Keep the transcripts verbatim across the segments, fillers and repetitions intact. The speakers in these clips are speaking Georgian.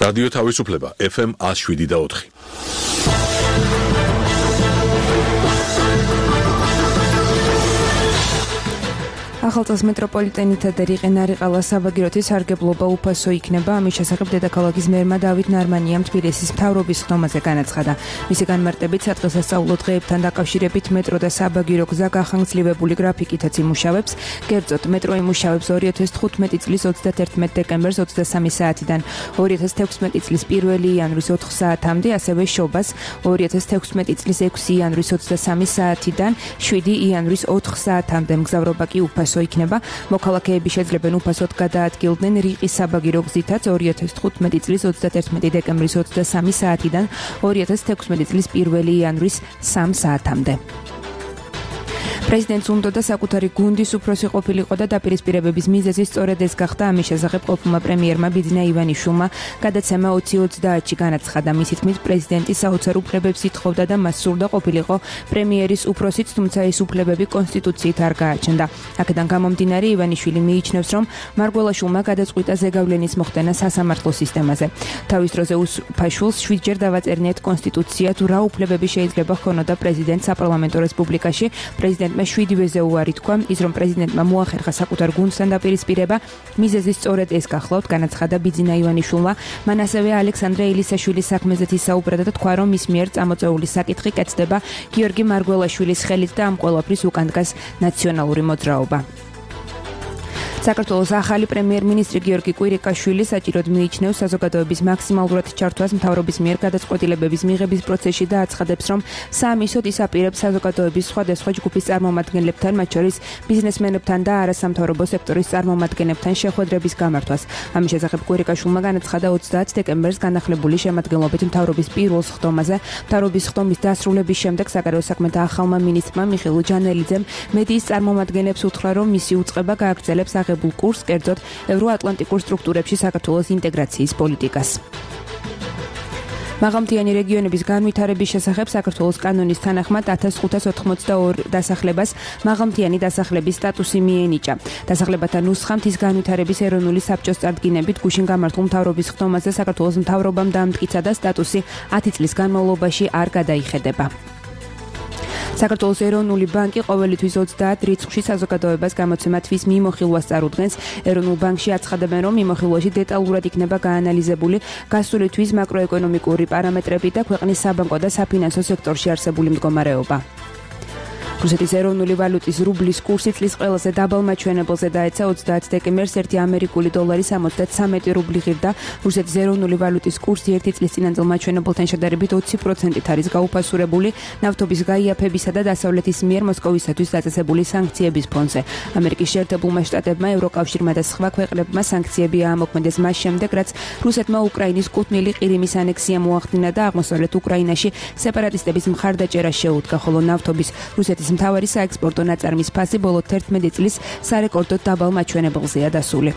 რადიო თავისუფლება ეფ ემ one oh seven და four. ახალწელს მეტროპოლიტენითა და რიყენა-რიყალას საბაგიროთი სარგებლობა უფასო იქნება. ამის შესახებ დედაქალაქის მერმა დავით ნარმანიამ თბილისის მთავრობის ხდომაზე განაცხადა. მისი განმარტებით საწყისასწავლო დღეებთან დაკავშირებით მეტრო და საბაგირო გზა გახანგრძლივებული გრაფიკითაც იმუშავებს. კერძოდ, მეტრო იმუშავებს two thousand fifteen წლის თერთმეტ დეკემბერს ოცდასამი საათიდან two thousand sixteen წლის პირველი იანვრის ოთხ საათამდე, ასევე შობას two thousand sixteen წლის ექვსი იანვრის ოცდასამი საათიდან შვიდი იანვრის ოთხ საათამდე მგზავრობა კი უფასო იქნება. მოქალაქეები შეძლებენ უფასოდ გადაადგილდნენ რიყის საბაგირო გზითაც two thousand fifteen წლის თერთმეტ დეკემბრის ოცდასამი საათიდან two thousand sixteen წლის პირველი იანვრის სამ საათამდე. პრეზიდენტს უნდა და საკუთარი გუნდის უფროსი ყოფილიყო და დაპირისპირებების მიზეზი სწორედ ეს გახდა. ამის შესახებ ყოფილმა პრემიერმა ბიძინა ივანიშვილმა გადაცემა ოცი ოცდაათში განაცხადა. მისი თქმით, პრეზიდენტი საოცარ უფლებებს ითხოვდა და მას სურდა ყოფილიყო პრემიერის უფროსიც, თუმცა ეს უფლებები კონსტიტუციით არ გააჩნდა. აქედან გამომდინარე, ივანიშვილი მიიჩნევს, რომ მარგველაშვილმა გადაწყვიტა ზეგავლენის მოხდენა სასამართლო სისტემაზე. თავის დროზე უსუფაშვილს შვიდჯერ დავაწერნიეთ კონსტიტუცია, თუ რა უფლებები შეიძლება ჰქონოდა პრეზიდენტს საპარლამენტო რესპუბლიკაში. პრეზიდენტმა შვიდივეზე უარი თქვა. ის რომ პრეზიდენტმა მოახერხა საკუთარ გუნდთან დაპირისპირება, მიზეზი სწორედ ეს გახლავთ, განაცხადა ბიძინა ივანიშვილმა. მან ასევე ალექსანდრე ილისაშვილის საქმეზეც ისაუბრა და თქვა, რომ მის მიერ წამოწეული საკითხი კეთდება გიორგი მარგველაშვილის ხელით და ამ ყველაფრის უკან დგას ნაციონალური მოძრაობა. საქართველოს ახალი პრემიერ-მინისტრი გიორგი კვირიკაშვილი საჭიროდ მიიჩნევს საზოგადოების მაქსიმალურად ჩართვას მთავრობის მიერ გადაწყვეტილებების მიღების პროცესში და აცხადებს, რომ საამისოდ ის აპირებს საზოგადოების სხვადასხვა ჯგუფის წარმომადგენლებთან, მათ შორის ბიზნესმენებთან და არასამთავრობო სექტორის წარმომადგენლებთან შეხვედრების გამართვას. ამის შესახებ კვირიკაშვილმა განაცხადა ოცდაათ დეკემბერს განახლებული შემადგენლობით მთავრობის პირველ ხდომაზე. მთავრობის ხდომის დასრულების შემდეგ საგარეო საქმეთა ახალმა მინისტრმა მიხეილ ჯანელიძემ მედიის წარმომადგენლებს უთხრა, რომ მისი უწყება გააგრძელებს აღებულ კურსს, კერძოდ ევროატლანტიკურ სტრუქტურებში საქართველოს ინტეგრაციის პოლიტიკას. მაღალმთიანი რეგიონების განვითარების შესახებ საქართველოს კანონის თანახმად ათას ხუთას ოთხმოცდაორი დასახლებას მაღალმთიანი დასახლების სტატუსი მიენიჭა. დასახლებათა ნუსხამ ის განვითარების ეროვნული საბჭოს წარდგინებით გუშინ გამართულ მთავრობის ხდომაზე საქართველოს მთავრობამ დაამტკიცა და სტატუსი ათი წლის განმავლობაში არ გადაიხედება. საქართველოს ეროვნული ბანკი ყოველთვის ოცდაათ რიცხვში საზოგადოებას გამოცემათვის მიმოხილვას წარუდგენს. ეროვნულ ბანკში აცხადებენ, რომ მიმოხილვაში დეტალურად იქნება გაანალიზებული გასული თვის მაკროეკონომიკური პარამეტრები და ქვეყნის საბანკო და საფინანსო სექტორში არსებული მდგომარეობა. რუსეთის ეროვნული ვალუტის რუბლის კურსი წლის ყველაზე დაბალ მაჩვენებელზე დაეცა ოცდაათ დეკემბერს ერთი ამერიკული დოლარი სამოცდათვრამეტი რუბლი ღირდა. რუსეთის ეროვნული ვალუტის კურსი ერთი წლის წინანდელ მაჩვენებელთან შედარებით ოცი პროცენტით არის გაუფასურებული ნავთობის გაიაფებისა და დასავლეთის მიერ მოსკოვისათვის დაწესებული სანქციების ფონზე. ამერიკის შეერთებულმა შტატებმა, ევროკავშირმა და სხვა ქვეყნებმა სანქციები აამოქმედეს მას შემდეგ, რაც რუსეთმა უკრაინის კუთვნილი ყირიმის ანექსია მოახდინა და აღმოსავლეთ უკრაინაში სეპარატისტების მხარდაჭერა შეუდგა, ხოლო ნავთობის რუსეთის მთავარი საექსპორტო ნაწარმის ფასი ბოლო თერთმეტი წლის სარეკორდო დაბალ მაჩვენებელზეა დასული.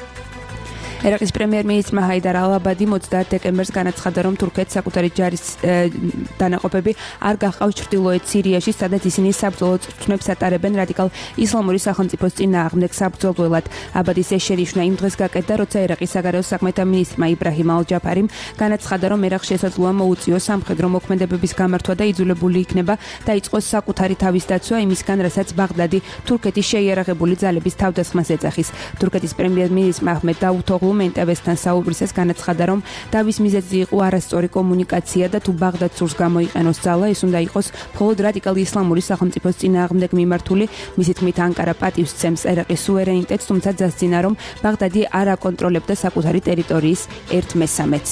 ერაყის პრემიერ-მინისტრმა ჰაიდარ ალ-აბადი ოცდაათ დეკემბერს განაცხადა, რომ თურქეთს საკუთარი ჯარის დანაყოფები არ გახავს ჩრდილოეთ სირიაში, სადაც ისინი საბრძოლო წვრთნებს ატარებენ რადიკალ ისლამური სახელმწიფოს წინააღმდეგ საბრძოლველად. აბადის ეს შენიშვნა იმ დღეს გაკეთდა, როცა ერაყის საგარეო საქმეთა მინისტრმა იბრაჰიმ ალ-ჯაფარიმ განაცხადა, რომ ერაყს შესაძლოა მოუწიოს სამხედრო მოქმედებების გამართვა და იძულებული იქნება დაიწყოს საკუთარი თავის დაცვა იმისგან, რასაც ბაღდადი თურქეთის შეიარაღებული ძალების თავდასხმას ეძახის. თურქეთის პრემიერ-მინისტრმა აჰმედ დავუთოღლუ მენტევესთან საუბრისას განაცხადა, რომ დავის მიზეზი იყო არასწორი კომუნიკაცია და თუ ბაღდადს სურს გამოიყენოს ძალა, ეს უნდა იყოს მხოლოდ რადიკალი ისლამური სახელმწიფოს წინააღმდეგ მიმართული. მისი თქმით, ანკარა პატივს სცემს ერაყის სუვერენიტეტს, თუმცა დასძინა, რომ ბაღდადი არ აკონტროლებდა საკუთარი ტერიტორიის ერთ მესამედს.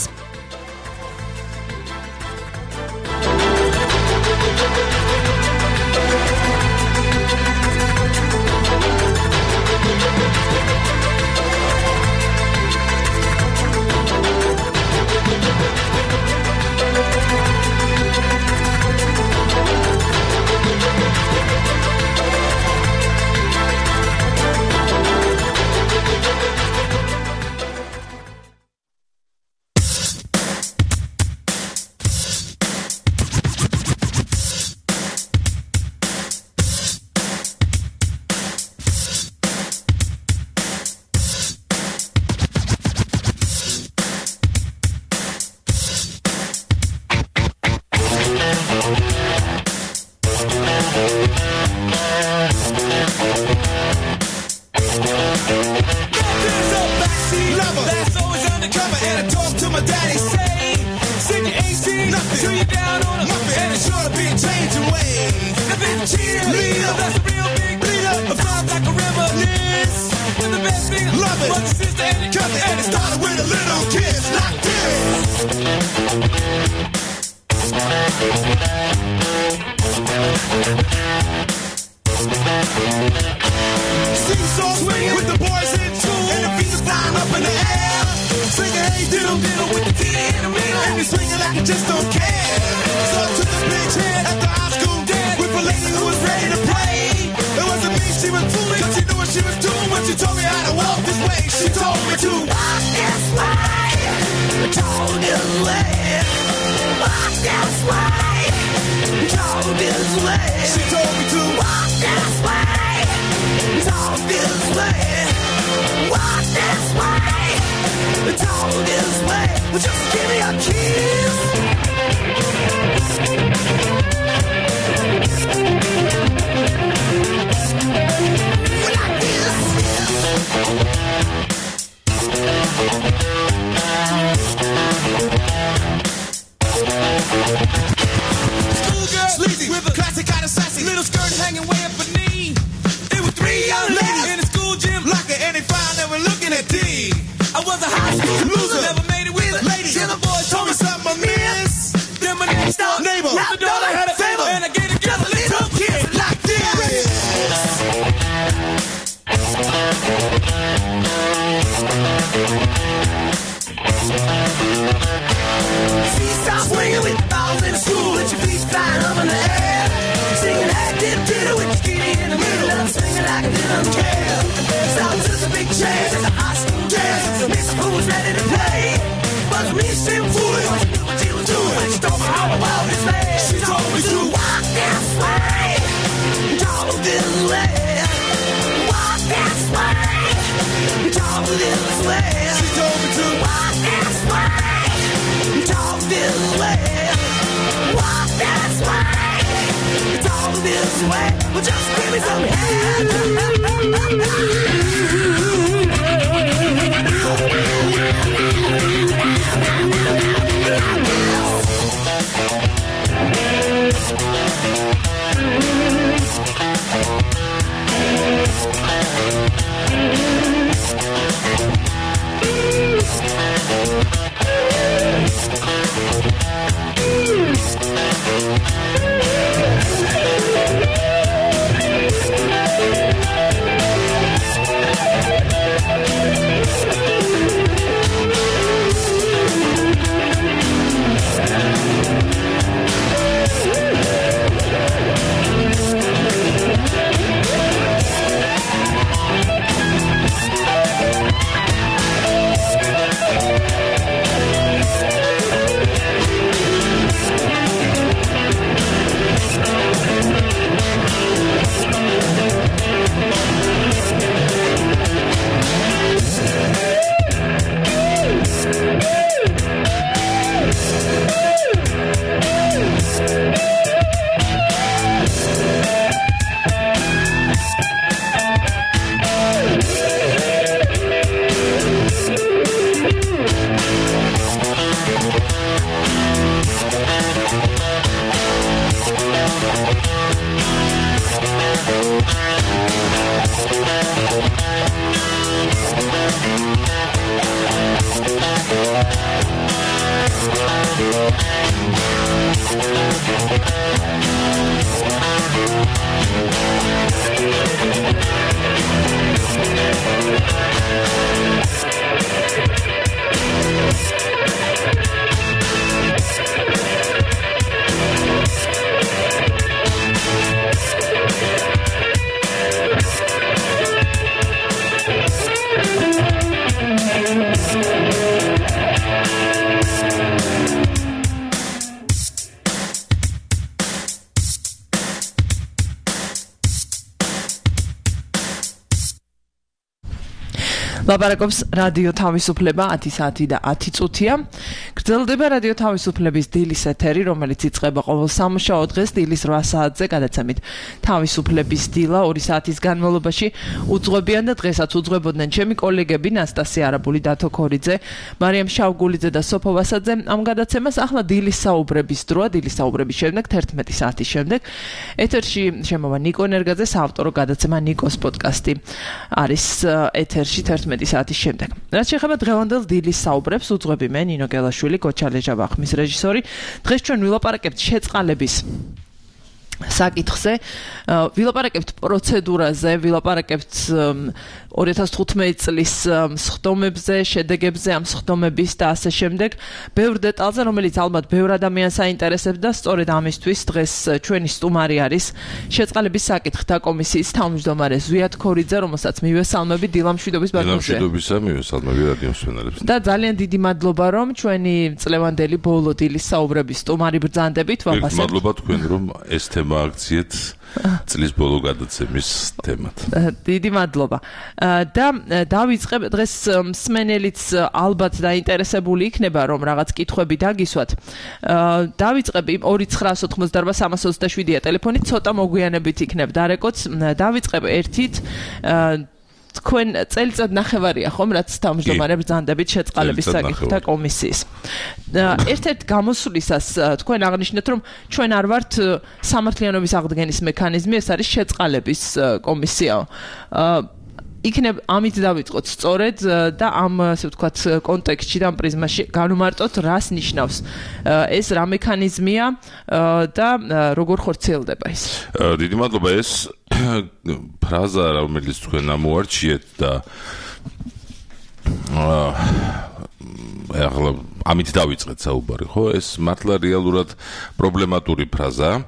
brother, sister, and your cousin. And it started with a little kiss like this. Seesaw swinging with the boys in tune, and the feet are flying up in the air. Singing hey diddle diddle with the T in the middle, and they're swinging like it just don't care. So I took the big chair at the high school dance with a lady who was ready to play. It wasn't me she was fooling, 'cause she knew what she was doing when she told me how to walk this way. She told me to walk this way, told this way, walk this way, told this way. She told me to walk this way, told this way, walk this way, told this way. Well, just give me a kiss. Like this. Schoolgirl, sleazy, with a classic kind of sassy, little skirt hanging way up her knee. There were three young ladies in the school gym locker, and they found they were looking at D. I was a high school loser, never made it with a lady. Till the boys told me something I missed. Then my next door neighbor, the door I had a favor, and I gave a girl a little kiss like this. Seesaw swinging with the balls in the school, with your feet flying up in the air. Singing hey diddle diddle with your skinny in the middle, and I'm swinging like I didn't care. Sounds just a big chance at the high school dance. Miss who was ready to play, but me she was fooling, 'cause she knew what she was doing when she told me how to walk this way. She told me to walk this way, talk this way, walk this way, talk this way. She told me to walk this way, talk this way, walk this way, talk this way. Well, just give me some head. ლაპარაკობს რადიო თავისუფლება ათი საათი და ათი წუთია. გრძელდება რადიო თავისუფლების დილის ეთერი, რომელიც იწყება ყოველ სამუშაო დღეს დილის რვა საათზე გადაცემით. თავისუფლების დილა ორი საათის განმავლობაში უძღვებიან და დღესაც უძღვებოდნენ ჩემი კოლეგები ნასტასია არაბული, დათო ქორიძე, მარიამ შავგულიძე და სოფო ვასაძე. ამ გადაცემას ახლა დილის საუბრების დროა, დილის საუბრების შემდეგ თერთმეტი საათის შემდეგ ეთერში შემოვა ნიკო ენერგაძე, საავტორო გადაცემა ნიკოს პოდკასტი არის ეთერში თერთმეტი ოცდამეტი საათის შემდეგ. რაც შეეხება დღევანდელ დილის საუბრებს, უძღვები მე ნინო გელაშვილი, გოჩალე ჟაბახმის რეჟისორი. დღეს ჩვენ ვილაპარაკებთ შეწყალების საკითხზე, ვილაპარაკებთ პროცედურაზე, ვილაპარაკებთ ორი ათას თხუთმეტი წლის სხდომებზე, შედეგებზე ამ სხდომების და ასე შემდეგ. ბევრ დეტალზე, რომელიც ალბათ ბევრ ადამიანს აინტერესებს და სწორედ ამისთვის დღეს ჩვენი სტუმარი არის შეწყალების საკითხთა კომისიის თავმჯდომარე ზვიად ქორიძე, რომელსაც მივესალმები დილამშვიდობის ბატონზე. დილამშვიდობისა მივესალმები რადიო მსმენელებს. და ძალიან დიდი მადლობა, რომ ჩვენი წლევანდელი ბოლო დილის საუბრების სტუმარი ბრძანდებით ვაფასებთ. მადლობა თქვენ, რომ ეს თემა აქციეთ წლის ბოლო გადაცემის თემად. დიდი მადლობა. და დავიწყებ დღეს მსმენელიც ალბათ დაინტერესებული იქნება, რომ რაღაც კითხვები დაგისვათ. დავიწყებ იმ ორი ცხრაას ოთხმოცდაარბა სამას ოცდაშვიდია ტელეფონით, ცოტა მოგვიანებით იქნებ დარეკოც. დავიწყებ ერთით თქვენ წელიწად ნახევარია ხომ, რაც თავმჯდომარე ბრძანდებით შეწყალების საკითხთა კომისიის. ერთ-ერთ გამოსვლისას თქვენ აღნიშნეთ, რომ ჩვენ არ ვართ სამართლიანობის აღდგენის მექანიზმი, ეს არის შეწყალების კომისია. იქნებ ამით დავიწყოთ სწორედ და ამ ასე ვთქვათ კონტექსტში და ამ პრიზმაში განვმარტოთ, რას ნიშნავს ეს, რა მექანიზმია და როგორ ხორციელდება ის. დიდი მადლობა. ეს ფრაზა, რომელიც თქვენ ამოარჩიეთ და ახლა ამით დავიწყეთ საუბარი, ხო? ეს მართლა რეალურად პრობლემატური ფრაზაა.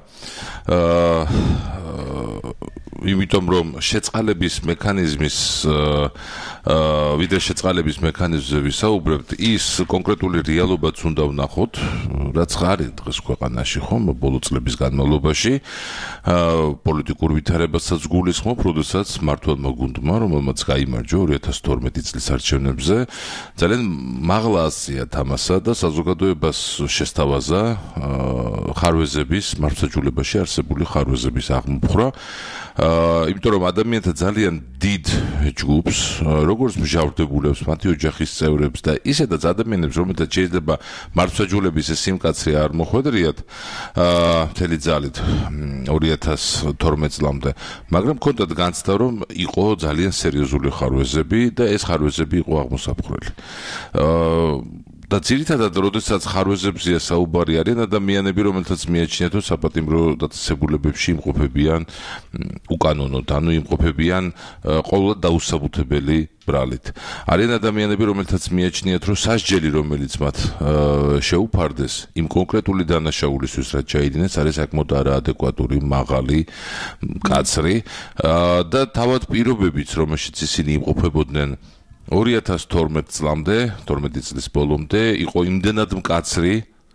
იმიტომ რომ შეწყალების მექანიზმის ვიდრე შეწყალების მექანიზმზე ვისაუბრებთ, ის კონკრეტული რეალობაც უნდა ვნახოთ, რაც არის დღეს ქვეყანაში, ხომ, ბოლო წლების განმავლობაში, პოლიტიკურ ვითარებასაც გულისხმობ, როდესაც მმართველმა გუნდმა, რომელმაც გაიმარჯვა ორი ათას თორმეტი წლის არჩევნებზე, ძალიან მაღლა ასწია თამასა და საზოგადოებას შესთავაზა ხარვეზების, მართლმსაჯულებაში არსებული ხარვეზების აღმოფხვრა. იმიტომ რომ ადამიანთა ძალიან დიდ ჯგუფს, როგორც მჟავრდებულებს, მათი ოჯახის წევრებს და ისედაც ადამიანებს, რომელთაც შეიძლება მართლმსაჯულების ეს სიმკაცრე არ მოხვედრიათ მთელი ძალით ორი ათას თორმეტ წლამდე, მაგრამ ჰქონდათ განცდა, რომ იყო ძალიან სერიოზული ხარვეზები და ეს ხარვეზები იყო აღმოსაფხრელი. და ძირითადად, როდესაც ხარვეზებზეა საუბარი, არიან ადამიანები, რომელთაც მიაჩნიათ, რომ საპატიმრო დაწესებულებებში იმყოფებიან უკანონოდ, ანუ იმყოფებიან ყოველად დაუსაბუთებელი ბრალით. არიან ადამიანები, რომელთაც მიაჩნიათ, რომ სასჯელი, რომელიც მათ შეუფარდეს იმ კონკრეტული დანაშაულისთვის, რაც ჩაიდინეს, არის საკმაოდ არაადეკვატური, მაღალი, მკაცრი და თავად პირობებიც, რომელშიც ისინი იმყოფებოდნენ ორი ათას თორმეტ წლამდე, თორმეტი წლის ბოლომდე იყო იმდენად მკაცრი,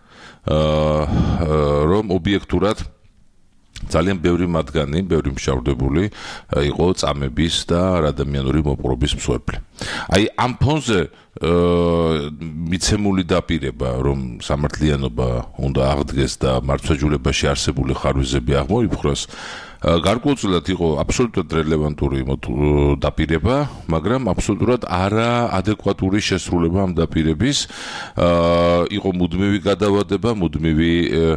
რომ ობიექტურად ძალიან ბევრი მათგანი, ბევრი მშავდებული იყო წამების და ადამიანური მოპყრობის მსხვერპლი. აი ამ ფონზე მიცემული დაპირება, რომ სამართლიანობა უნდა აღდგეს და მართლმსაჯულებაში არსებული ხარვეზები აღმოიფხვრას, გარკვეულწილად იყო აბსოლუტურად რელევანტური დაპირება, მაგრამ აბსოლუტურად არაადეკვატური შესრულება ამ დაპირების. იყო მუდმივი გადავადება, მუდმივი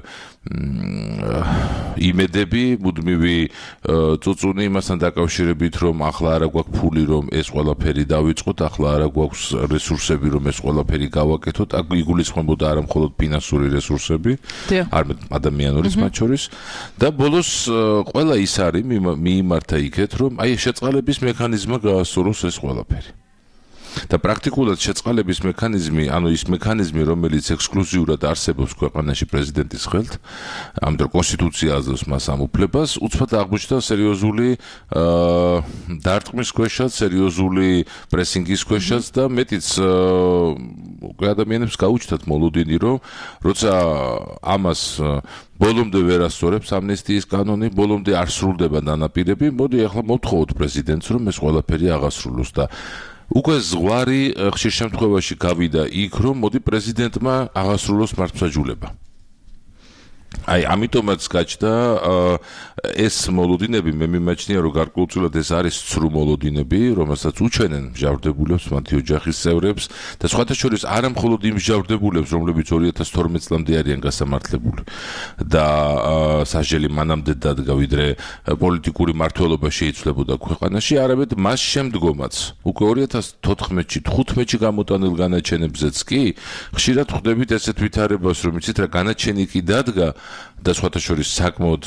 იმედები, მუდმივი წუწუნი იმასთან დაკავშირებით, რომ ახლა არა გვაქვს ფული, რომ ეს ყველაფერი დავიწყოთ, ახლა არა გვაქვს რესურსები, რომ ეს ყველაფერი გავაკეთოთ. აქ იგულისხმებოდა არა მხოლოდ ფინანსური რესურსები, არამედ ადამიანურიც მათ შორის და ბოლოს ყველა ის არის მიიმართა იქეთ, რომ აი შეწყალების მექანიზმმა გაასწოროს ეს ყველაფერი. და პრაქტიკულად შეწყალების მექანიზმი, ანუ ის მექანიზმი, რომელიც ექსკლუზიურად არსებობს ქვეყანაში პრეზიდენტის ხელთ, ამიტომ კონსტიტუცია აძლევს მას ამ უფლებას, უცბად აღმოჩნდა სერიოზული დარტყმის ქვეშაც, სერიოზული პრესინგის ქვეშაც და მეტიც ადამიანებს გაუჩნდათ მოლოდინი, რომ როცა ამას ბოლომდე ვერ ასწორებს ამნისტიის კანონი, ბოლომდე არ სრულდება დანაპირები, მოდი ახლა მოვთხოვოთ პრეზიდენტს, რომ ეს ყველაფერი აღასრულოს და უკვე ზღვარი ხშირ შემთხვევაში გავიდა იქ, რომ მოდი პრეზიდენტმა აღასრულოს მართლმსაჯულება. აი, ამიტომაც გაჩნდა ეს მოლოდინები, მე მიმაჩნია, რომ გარკვეულწილად ეს არის ცრუ მოლოდინები, რომელსაც უჩვენენ მჟავრდებულებს, მათი ოჯახის წევრებს და სხვათა შორის არა მხოლოდ იმ მჟავრდებულებს, რომლებიც ორი ათას თორმეტ წლამდე არიან გასამართლებული და სასჯელი მანამდე დადგა, ვიდრე პოლიტიკური მმართველობა შეიცვლებოდა ქვეყანაში, არამედ მას შემდგომაც, უკვე ორი ათას თოთხმეტში, თხუთმეტში გამოტანილ განაჩენებზეც კი ხშირად ხვდებით ესეთ ვითარებას, რომ იცით რა განაჩენი კი დადგა და სხვათა შორის საკმაოდ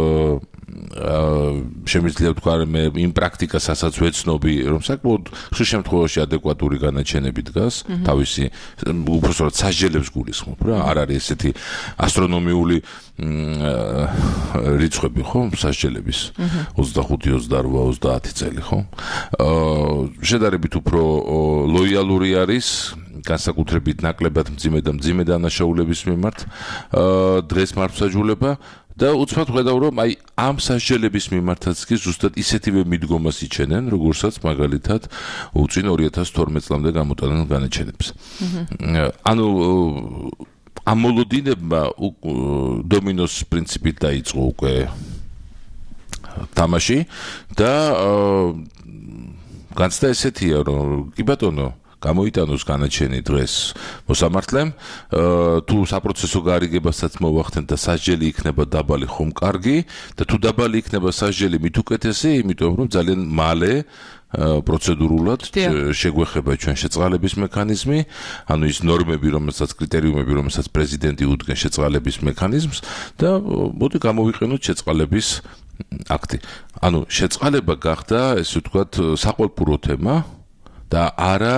შემიძლია ვთქვა მე იმ პრაქტიკას ასაც ვეცნობი, რომ საკმაოდ ხშირ შემთხვევაში ადეკვატური განაჩენები დგას, თავისი უბრალოდ სასჯელებს გულისხმობ რა, არ არის ესეთი ასტრონომიული რიცხვები, ხო, სასჯელების ოცდახუთი, ოცდარბა, ოცდაათი წელი, ხო? შედარებით უფრო ლოიალური არის განსაკუთრებით ნაკლებად მძიმე და მძიმე დანაშაულების მიმართ დღეს მართლმსაჯულება და უცბად ხედავ რომ აი ამ სასჯელების მიმართაც კი ზუსტად ისეთივე მიდგომას იჩენენ, როგორცაც მაგალითად უწინ ორი ათას თორმეტ წლამდე გამოტანილ განაჩენებს. ანუ ამ მოლოდინებმა დომინოს პრინციპით დაიწყო უკვე თამაში და განცდა ესეთია რომ კი ბატონო გამოიტანოს განაჩენი დღეს მოსამართლემ, თუ საპროცესო გარიგებასაც მოვახდენ და სასჯელი იქნება დაბალი ხომ კარგი და თუ დაბალი იქნება სასჯელი მით უკეთესი, იმიტომ რომ ძალიან მალე პროცედურულად შეგვეხება ჩვენ შეწყალების მექანიზმი, ანუ ის ნორმები, რომელსაც კრიტერიუმები, რომელსაც პრეზიდენტი უდგენ შეწყალების მექანიზმს და მოდი გამოვიყენოთ შეწყალების აქტი. ანუ შეწყალება გახდა, ესე ვთქვათ, საყვალპურო თემა და არა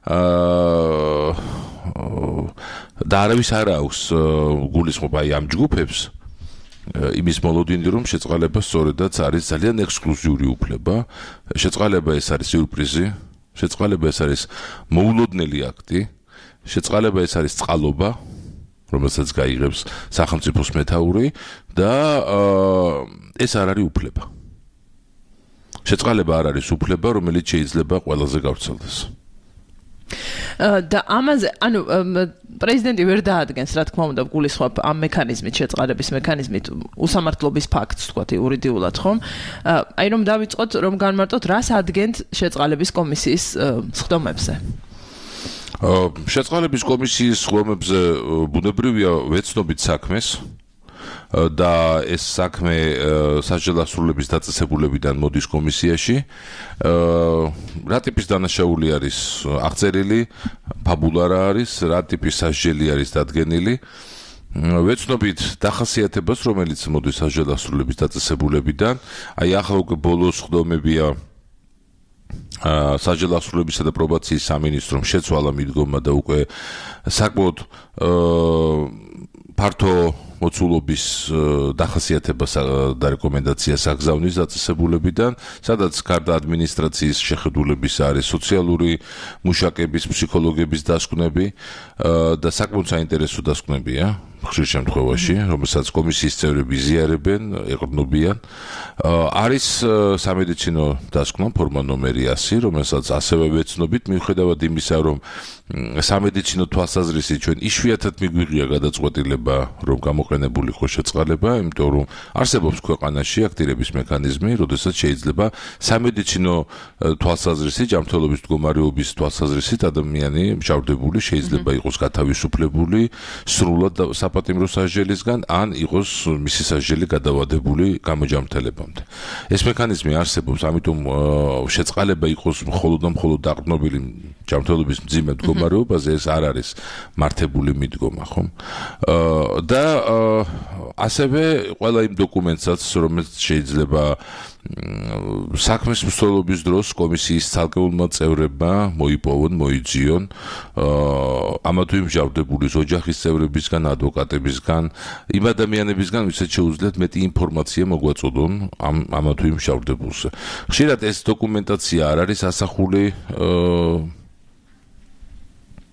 და არავის არ აქვს გულისხმობა აი ამ ჯგუფებს იმის მოლოდინი რომ შეწყალება სწორედაც არის ძალიან ექსკლუზიური უფლება, შეწყალება ეს არის სიურპრიზი, შეწყალება ეს არის მოულოდნელი აქტი, შეწყალება ეს არის წყალობა, რომელსაც გაიღებს სახელმწიფოს მეთაური და ეს არ არის უფლება. შეწყალება არ არის უფლება, რომელიც შეიძლება ყველაზე გავრცელდეს. და ამაზე, ანუ პრეზიდენტი ვერ დაადგენს, რა თქმა უნდა, გულისხმობ ამ მექანიზმით, შეწყალების მექანიზმით, უსამართლობის ფაქტს, თქვათ, იურიდიულად, ხომ? აი რომ დავიწყოთ, რომ განმარტოთ, რას ადგენთ შეწყალების კომისიის სხდომებზე. შეწყალების კომისიის სხდომებზე ბუნებრივია ვეცნობით საქმეს. და ეს საქმე სასჯელასრულების დაწესებულებიდან მოდის კომისიაში. რა ტიპის დანაშაული არის აღწერილი, ფაბულა რა არის, რა ტიპის სასჯელი არის დადგენილი. ვეცნობით დახასიათებას, რომელიც მოდის სასჯელასრულების დაწესებულებიდან. აი ახლა უკვე ბოლოს სხდომებია სასჯელასრულებისა და პრობაციის სამინისტრომ შეცვალა მიდგომა და უკვე საკმაოდ ფართო მოცულობის დახასიათებას და რეკომენდაციას აგზავნის დაწესებულებიდან, სადაც გარდა ადმინისტრაციის შეხედულების არის სოციალური მუშაკების, ფსიქოლოგების დასკვნები და საკმაოდ საინტერესო დასკვნებია ხშირ შემთხვევაში, რომელსაც კომისიის წევრები იზიარებენ, ეყრდნობიან. არის სამედიცინო დასკვნა ფორმა ნომერი ასი, რომელსაც ასევე ვეცნობით, მიუხედავად იმისა, რომ სამედიცინო თვალსაზრისით ჩვენ იშვიათად მიგვიღია გადაწყვეტილება, რომ გამოყენებულიყო შეწყალება, იმიტომ რომ არსებობს ქვეყანაში აქტირების მექანიზმი, როდესაც შეიძლება სამედიცინო თვალსაზრისით, ჯანმრთელობის მდგომარეობის თვალსაზრისით ადამიანი მჟავრდებული შეიძლება იყოს გათავისუფლებული სრულად საპატიმრო სასჯელისგან, ან იყოს მისი სასჯელი გადავადებული გამოჯანმრთელებამდე. ეს მექანიზმი არსებობს, ამიტომ შეწყალება იყოს მხოლოდ და მხოლოდ დაყრდნობილი ჯანმრთელობის მძიმე მდგომარეობაზე, ეს არ არის მართებული მიდგომა, ხომ? და ასევე ყველა იმ დოკუმენტსაც, რომელიც შეიძლება საქმის მსვლელობის დროს კომისიის ცალკეულმა წევრებმა მოიპოვონ, მოიძიონ ამა თუ იმ მჟავრდებულის ოჯახის წევრებისგან, ადვოკატებისგან, იმ ადამიანებისგან, ვისაც შეუძლიათ მეტი ინფორმაცია მოგვაწოდონ ამ ამა თუ იმ მჟავრდებულზე. ხშირად ეს დოკუმენტაცია არ არის ასახული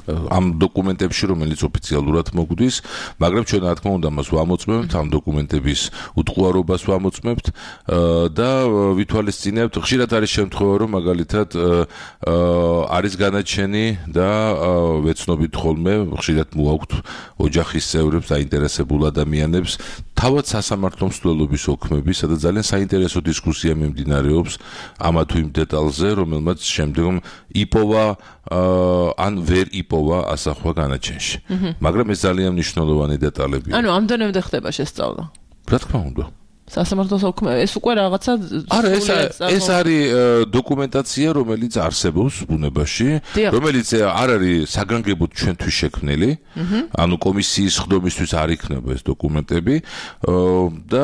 ამ დოკუმენტებში, რომელიც ოფიციალურად მოგვდის, მაგრამ ჩვენ რა თქმა უნდა მას ვამოწმებთ, ამ დოკუმენტების უტყუარობას ვამოწმებთ და ვითვალისწინებთ. ხშირად არის შემთხვევა, რომ მაგალითად არის განაჩენი და ვეცნობით ხოლმე, ხშირად მოაქვთ ოჯახის წევრებს, დაინტერესებულ ადამიანებს, თავად სასამართლო მსვლელობის ოქმები, სადაც ძალიან საინტერესო დისკუსია მიმდინარეობს ამა თუ იმ დეტალზე, რომელმაც შემდგომ იპოვა ან ვერ იპოვა ასახვა განაჩენში. მაგრამ ეს ძალიან მნიშვნელოვანი დეტალებია. ანუ ამდენამდე ხდება შესწავლა. რა თქმა უნდა. სასამართლოს ოქმები, ეს უკვე რაღაცა არა, ეს ეს არის დოკუმენტაცია, რომელიც არსებობს ბუნებაში, რომელიც არ არის საგანგებოდ ჩვენთვის შექმნილი, ანუ კომისიის ხდომისთვის არ იქნება ეს დოკუმენტები და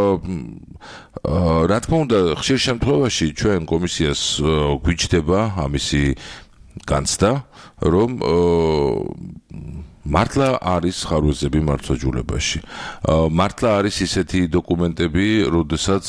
რა თქმა უნდა, ხშირ შემთხვევაში ჩვენ კომისიას გვიჩდება ამისი განცდა, რომ მართლა არის ხარვეზები მართლმსაჯულებაში. მართლა არის ისეთი დოკუმენტები, როდესაც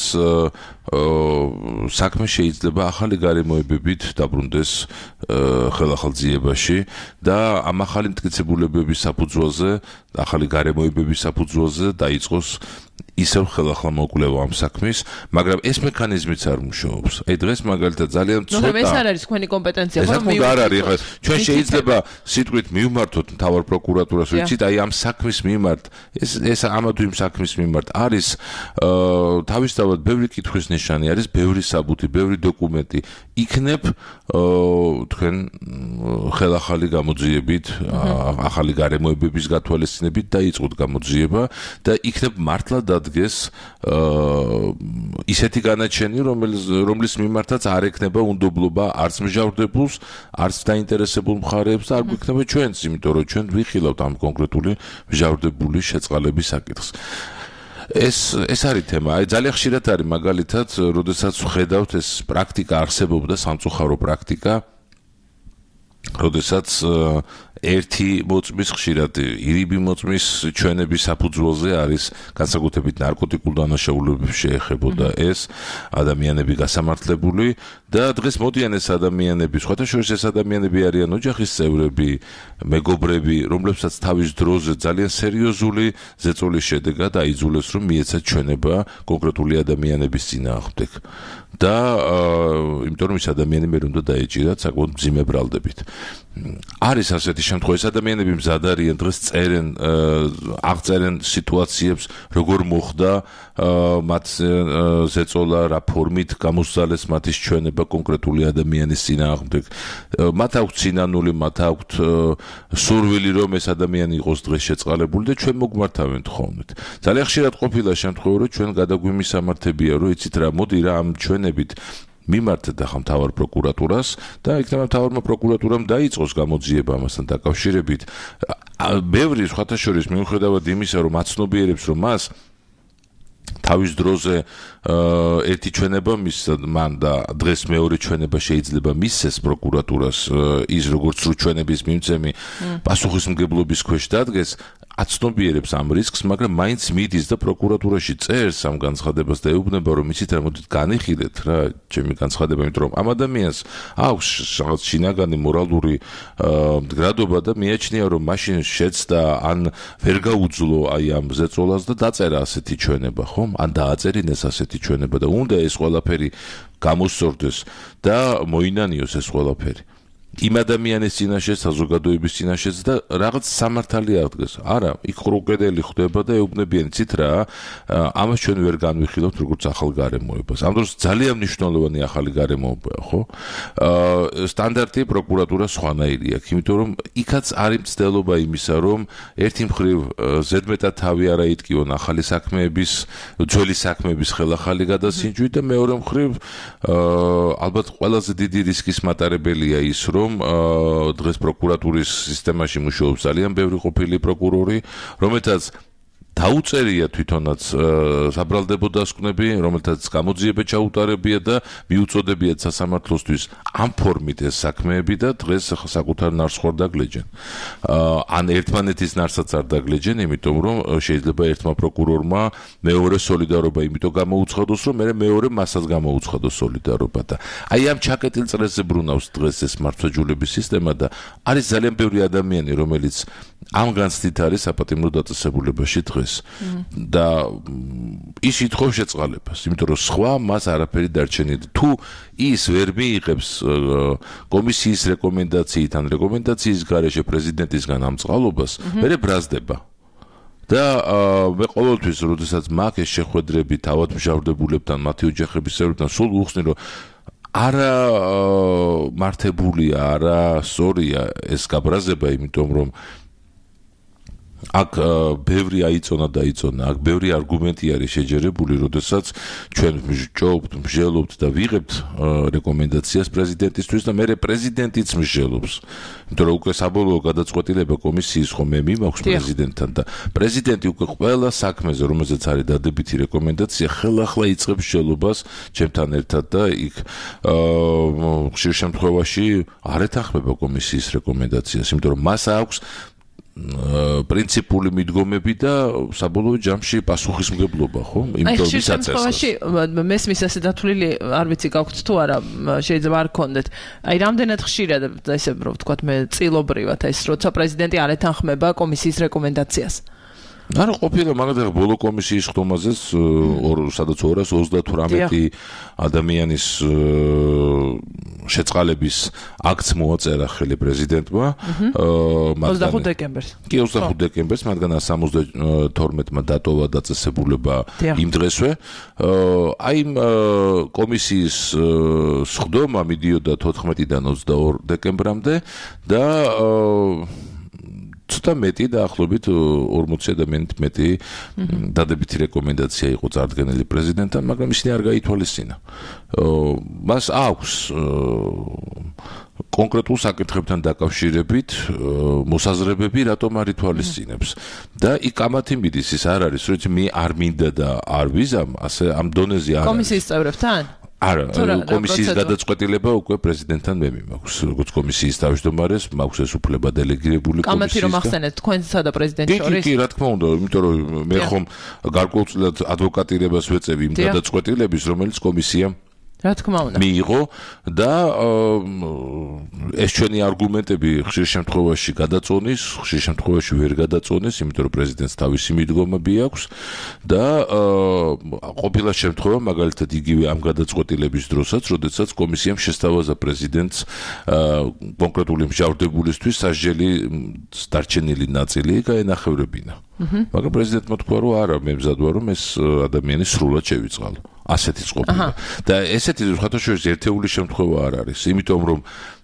საქმე შეიძლება ახალი გარემოებებით დაბრუნდეს ხელახალძიებაში და ამ ახალი მტკიცებულებების საფუძველზე, ახალი გარემოებების საფუძველზე დაიწყოს ისევ ხელახლა მოკვლევა ამ საქმის, მაგრამ ეს მექანიზმიც არ მუშაობს. აი დღეს მაგალითად ძალიან ცოტა. ნუ ეს არ არის თქვენი კომპეტენცია, ხო? ეს არ არის, ხა ჩვენ შეიძლება სიტყვით მივმართოთ მთავარ პროკურატურას, ვიცით, აი ამ საქმის მიმართ, ეს ეს ამა თუ იმ საქმის მიმართ არის თავისთავად ბევრი კითხვის ნიშანი, არის ბევრი საბუთი, ბევრი დოკუმენტი. იქნებ თქვენ ხელახალი გამოძიებით, ახალი გარემოებების გათვალისწინებით დაიწყოთ გამოძიება და იქნებ მართლა დადგეს ისეთი განაჩენი, რომლის მიმართაც არ ექნება უნდობლობა არც მსჯავრდებულს, არც დაინტერესებულ მხარეებს და არ გვექნება ჩვენც, იმიტომ რომ ჩვენ ვიხილავთ ამ კონკრეტული მსჯავრდებული შეწყალების საკითხს. ეს ეს არის თემა. აი ძალიან ხშირად არის მაგალითად, როდესაც ვხედავთ ეს პრაქტიკა არსებობდა, სამწუხარო პრაქტიკა, როდესაც ერთი მოწმის ხშირად ირიბი მოწმის ჩვენების საფუძველზე არის განსაკუთრებით ნარკოტიკულ დანაშაულებებს შეეხებოდა ეს ადამიანები გასამართლებული და დღეს მოდიან ეს ადამიანები, სხვათა შორის ეს ადამიანები არიან ოჯახის წევრები, მეგობრები, რომლებსაც თავის დროზე ძალიან სერიოზული ზეწოლის შედეგად აიძულეს, რომ მიეცათ ჩვენება კონკრეტული ადამიანების წინააღმდეგ. და იმიტომ რომ ეს ადამიანი მე უნდა დაეჭირათ საკმაოდ მძიმე ბრალდებით. არის ასეთი შემთხვევა, ეს ადამიანები მზად არიან დღეს წერენ, აღწერენ სიტუაციებს, როგორ მოხდა მათ ზეწოლა, რა ფორმით გამოსცალეს მათი ჩვენება კონკრეტული ადამიანის წინააღმდეგ. მათ აქვთ სინანული, მათ აქვთ სურვილი, რომ ეს ადამიანი იყოს დღეს შეწყალებული და ჩვენ მოგმართავენ თხოვნით. ძალიან ხშირად ყოფილა შემთხვევა, რომ ჩვენ გადაგვიმისამართებია, რომ იცით რა, მოდი რა ამ ჩვენებით მიმართეთ ახლა მთავარ პროკურატურას და იქნება მთავარმა პროკურატურამ დაიწყოს გამოძიება ამასთან დაკავშირებით. ბევრი სხვათა შორის მიუხედავად იმისა, რომ აცნობიერებს, რომ მას თავის დროზე ერთი ჩვენება მისცა მან და დღეს მეორე ჩვენება შეიძლება მისცეს პროკურატურას ის როგორც სრულ ჩვენების მიმცემი პასუხისმგებლობის ქვეშ დადგეს, აცნობიერებს ამ რისკს, მაგრამ მაინც მიდის და პროკურატურაში წერს ამ განცხადებას და ეუბნება, რომ იცით რა, მოდით განიხილეთ რა ჩემი განცხადება, იმიტომ რომ ამ ადამიანს აქვს რაღაც შინაგანი მორალური მდგრადობა და მიაჩნია, რომ მაშინ შეცდა ან ვერ გაუძლო აი ამ ზეწოლას და დაწერა ასეთი ჩვენება, ხომ? ან დააწერინეს ასეთი ჩვენება და უნდა ეს ყველაფერი გამოსწორდეს და მოინანიოს ეს ყველაფერი. იმ ადამიანის წინაშე, საზოგადოების წინაშეც და რაღაც სამართალი აღდგეს. არა, იქ ყრუკედელი ხდება და ეუბნებიან, იცით რა, ამას ჩვენ ვერ განვიხილავთ როგორც ახალ გარემოებას. ამ დროს ძალიან მნიშვნელოვანი ახალი გარემოებაა, ხო? სტანდარტი პროკურატურა სხვანაირი აქვს, იმიტომ რომ იქაც არის მცდელობა იმისა, რომ ერთი მხრივ ზედმეტად თავი არ აიტკივონ ახალი საქმეების, ძველი საქმეების ხელახალი გადასინჯვით და მეორე მხრივ ალბათ ყველაზე დიდი რისკის მატარებელია ის, რომ რომ დღეს პროკურატურის სისტემაში მუშაობს ძალიან ბევრი ყოფილი პროკურორი, რომელთაც დაუწერია თვითონაც საბრალდებო დასკვნები, რომელთაც გამოძიება ჩაუტარებია და მიუწოდებიათ სასამართლოსთვის ამ ფორმით ეს საქმეები და დღეს საკუთარ ნარს ხარ დაგლეჯენ. ან ერთმანეთის ნარსაც არ დაგლეჯენ, იმიტომ რომ შეიძლება ერთმა პროკურორმა მეორე სოლიდარობა იმიტომ გამოუცხადოს, რომ მე მეორე მასაც გამოუცხადოს სოლიდარობა და აი ამ ჩაკეტილ წრეზე ბრუნავს დღეს ეს მართვაჯულების სისტემა და არის ძალიან ბევრი ადამიანი, რომელიც ამ განცდით არის საპატიმრო დაწესებულებაში დღეს და ის ითხოვს შეწყალებას, იმიტომ რომ სხვა მას არაფერი დარჩენილი. თუ ის ვერ მიიღებს კომისიის რეკომენდაციით ან რეკომენდაციის გარეშე პრეზიდენტისგან ამ წყალობას, მერე ბრაზდება. და მე ყოველთვის, როდესაც მაქვს ეს შეხვედრები თავად მჟავრდებულებთან, მათი ოჯახების წევრებთან, სულ უხსნი, რომ არა მართებულია, არა სწორია ეს გაბრაზება, იმიტომ რომ აქ ბევრი აიწონა და იწონა, აქ ბევრი არგუმენტი არის შეჯერებული, როდესაც ჩვენ ვჯობთ, მსჯელობთ და ვიღებთ რეკომენდაციას პრეზიდენტისთვის და მერე პრეზიდენტიც მსჯელობს. იმიტომ რომ უკვე საბოლოო გადაწყვეტილება კომისიის ხომ მე მიმაქვს პრეზიდენტთან და პრეზიდენტი უკვე ყველა საქმეზე, რომელზეც არის დადებითი რეკომენდაცია, ხელახლა იწყებს მსჯელობას ჩემთან ერთად და იქ ხშირ შემთხვევაში არ ეთანხმება კომისიის რეკომენდაციას, იმიტომ რომ მას აქვს პრინციპული მიდგომები და საბოლოო ჯამში პასუხისმგებლობა, ხო? იმიტომ რომ ის აწესს. მესმის ასე დათვლილი, არ ვიცი გაქვთ თუ არა, შეიძლება არ გქონდეთ. აი რამდენად ხშირად ესე რომ ვთქვათ მე წილობრივად ეს როცა პრეზიდენტი არ ეთანხმება კომისიის რეკომენდაციას. არა ყოფილა მაგალითად ბოლო კომისიის ხდომაზეც სადაც ორას ოცდათვრამეტი ადამიანის შეწყალების აქტს მოაწერა ხელი პრეზიდენტმა ოცდახუთ დეკემბერს. კი ოცდახუთ დეკემბერს, მათგან სამოცდათორმეტმა დატოვა დაწესებულება იმ დღესვე. აი იმ კომისიის ხდომა მიდიოდა თოთხმეტიდან ოცდაორ დეკემბრამდე და ცოტა მეტი დაახლოებით ორმოცი ადამიანით მეტი დადებითი რეკომენდაცია იყო წარდგენილი პრეზიდენტთან, მაგრამ ისინი არ გაითვალისწინა. მას აქვს კონკრეტულ საკითხებთან დაკავშირებით მოსაზრებები, რატომ არ ითვალისწინებს. და იქ კამათი მიდის, ის არ არის, რომ მე არ მინდა და არ ვიზამ, ასე ამ დონეზე არ არის. კომისიის წევრებთან? არა, კომისიის გადაწყვეტილება უკვე პრეზიდენტთან მე მიმაქვს, როგორც კომისიის თავმჯდომარეს, მაქვს ეს უფლება დელეგირებული კომისიის. კამათი რომ ახსენეთ თქვენსა და პრეზიდენტს შორის? კი, კი, რა თქმა უნდა, იმიტომ რომ მე ხომ გარკვეულწილად ადვოკატირებას ვეწევი იმ გადაწყვეტილების, რომელიც კომისიამ რა თქმა უნდა მიიღო და ეს ჩვენი არგუმენტები ხშირ შემთხვევაში გადაწონის, ხშირ შემთხვევაში ვერ გადაწონეს, იმიტომ რომ პრეზიდენტს თავისი მიდგომები აქვს და ყოფილა შემთხვევა მაგალითად იგივე ამ გადაწყვეტილების დროსაც, როდესაც კომისიამ შესთავაზა პრეზიდენტს კონკრეტული მსჯავრდებულისთვის სასჯელი დარჩენილი ნაწილი გაენახევრებინა. მაგრამ პრეზიდენტმა თქვა, რომ არა, მე მზად ვარ, რომ ეს ადამიანი სრულად შევიწყალო. ასეთი ყოფილა. და ესეთი ხათაშორის ერთეული შემთხვევა არ არის, იმიტომ რომ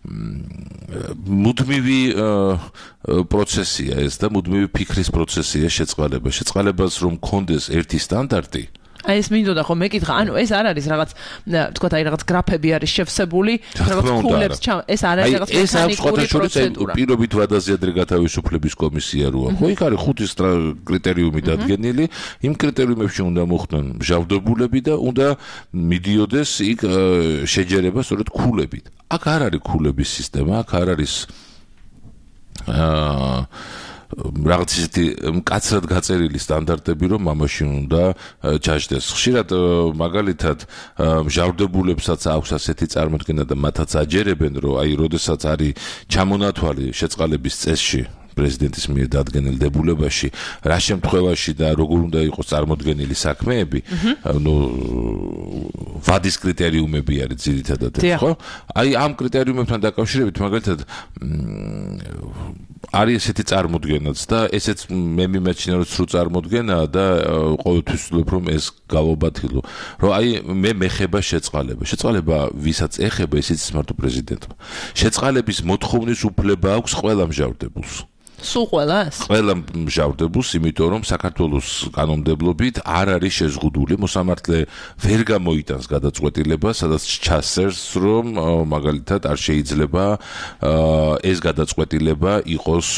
მუდმივი პროცესია ეს და მუდმივი ფიქრის პროცესია შეწყალება. შეწყალებას რომ კონდეს ერთი სტანდარტი, აი ეს მინდოდა ხო მეკითხა, ანუ ეს არ არის რაღაც თქვა აი რაღაც გრაფები არის შევსებული, რაღაც ფულებს ჩა, ეს არ არის რაღაც მექანიკური პროცედურა. პირობით ვადაზიადრე გათავისუფლების კომისია როა. ხო იქ არის ხუთი კრიტერიუმი დადგენილი, იმ კრიტერიუმებში უნდა მოხდნენ მჟავდებულები და უნდა მიდიოდეს იქ შეჯერება სწორედ ქულებით. აქ არ არის ქულების სისტემა, აქ არ არის აა რაღაც ისეთი მკაცრად გაწერილი სტანდარტები, რომ ამაში უნდა ჩაჯდეს. ხშირად მაგალითად მჟავრდებულებსაც აქვს ასეთი წარმოდგენა და მათაც აჯერებენ, რომ აი როდესაც არის ჩამონათვალი შეწყალების წესში პრეზიდენტის მიერ დადგენილ დებულებაში, რა შემთხვევაში და როგორ უნდა იყოს წარმოდგენილი საქმეები, ну ვადის კრიტერიუმები არის ძირითადად, ხო? აი ამ კრიტერიუმებთან დაკავშირებით მაგალითად არის ესეთი წარმოდგენაც და ესეც მე მიმაჩნია რომ სრულ წარმოდგენაა და ყოველთვის ვცდილობ რომ ეს გავაბათილო, რომ აი მე მეხება შეწყალება. შეწყალება ვისაც ეხება, ისიც მარტო პრეზიდენტმა. შეწყალების მოთხოვნის უფლება აქვს ყველა მჟავრდებულს. სულ ყველას? ყველა მჟავრდებულს, იმიტომ რომ საქართველოს კანონმდებლობით არ არის შეზღუდული, მოსამართლე ვერ გამოიტანს გადაწყვეტილება, სადაც ჩასწერს, რომ მაგალითად არ შეიძლება ეს გადაწყვეტილება იყოს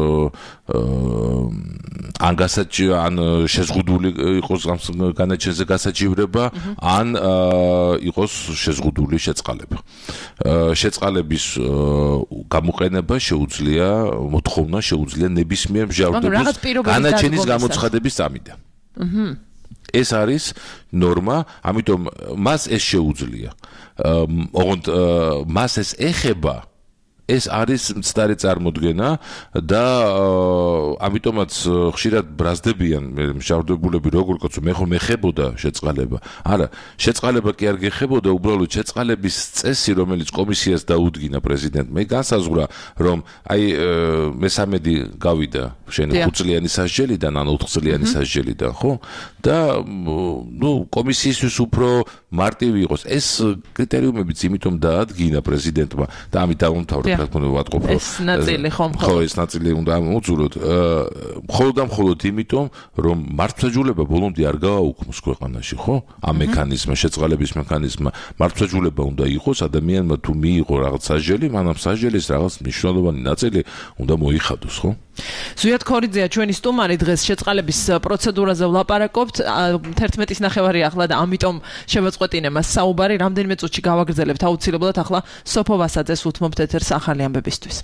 ან გასაჭი ან შეზღუდული იყოს განაჩენზე გასაჭირება, ან იყოს შეზღუდული შეწყალება. შეწყალების გამოყენება შეუძლია, მოთხოვნა შეუძლია ნებისმიერ მჟავრდებულს განაჩენის გამოცხადების წამიდან. ეს არის ნორმა, ამიტომ მას ეს შეუძლია. ოღონდ მას ეს ეხება, ეს არის მცდარი წარმოდგენა და ამიტომაც ხშირად ბრაზდებიან მჟავრდებულები, როგორ კაცო მე ხომ ეხებოდა შეწყალება. არა, შეწყალება კი არ გეხებოდა, უბრალოდ შეწყალების წესი, რომელიც კომისიას დაუდგინა პრეზიდენტმა, განსაზღვრა, რომ აი მესამედი გავიდა შენ ხუთწლიანი სასჯელიდან ან ოთხწლიანი სასჯელიდან, ხო? და ნუ კომისიისთვის უფრო მარტივი იყოს. ეს კრიტერიუმებიც იმიტომ დაადგინა პრეზიდენტმა და ამით დავუმთავრებ ეს ნაწილი ხომ ხო ეს ნაწილი უნდა მოძულოთ მხოლოდ და მხოლოდ იმიტომ რომ მართლმსაჯულება ბოლომდე არ გააუქმოს ქვეყანაში ხო ამ მექანიზმმა შეწყალების მექანიზმმა მართლმსაჯულება უნდა იყოს ადამიანმა თუ მიიღო რაღაც სასჯელი მანამ სასჯელის რაღაც მნიშვნელოვანი ნაწილი უნდა მოიხადოს ხო ზვიად ქორიძეა ჩვენი სტუმარი დღეს შეწყალების პროცედურაზე ვლაპარაკობთ თერთმეტის ნახევარი ახლა და ამიტომ შევაწყვეტინე მას საუბარი რამდენიმე წუთში გავაგრძელებთ აუცილებლად ახლა სოფო ვასაძეს უთმობთ ეთერს ახალი ამბებისთვის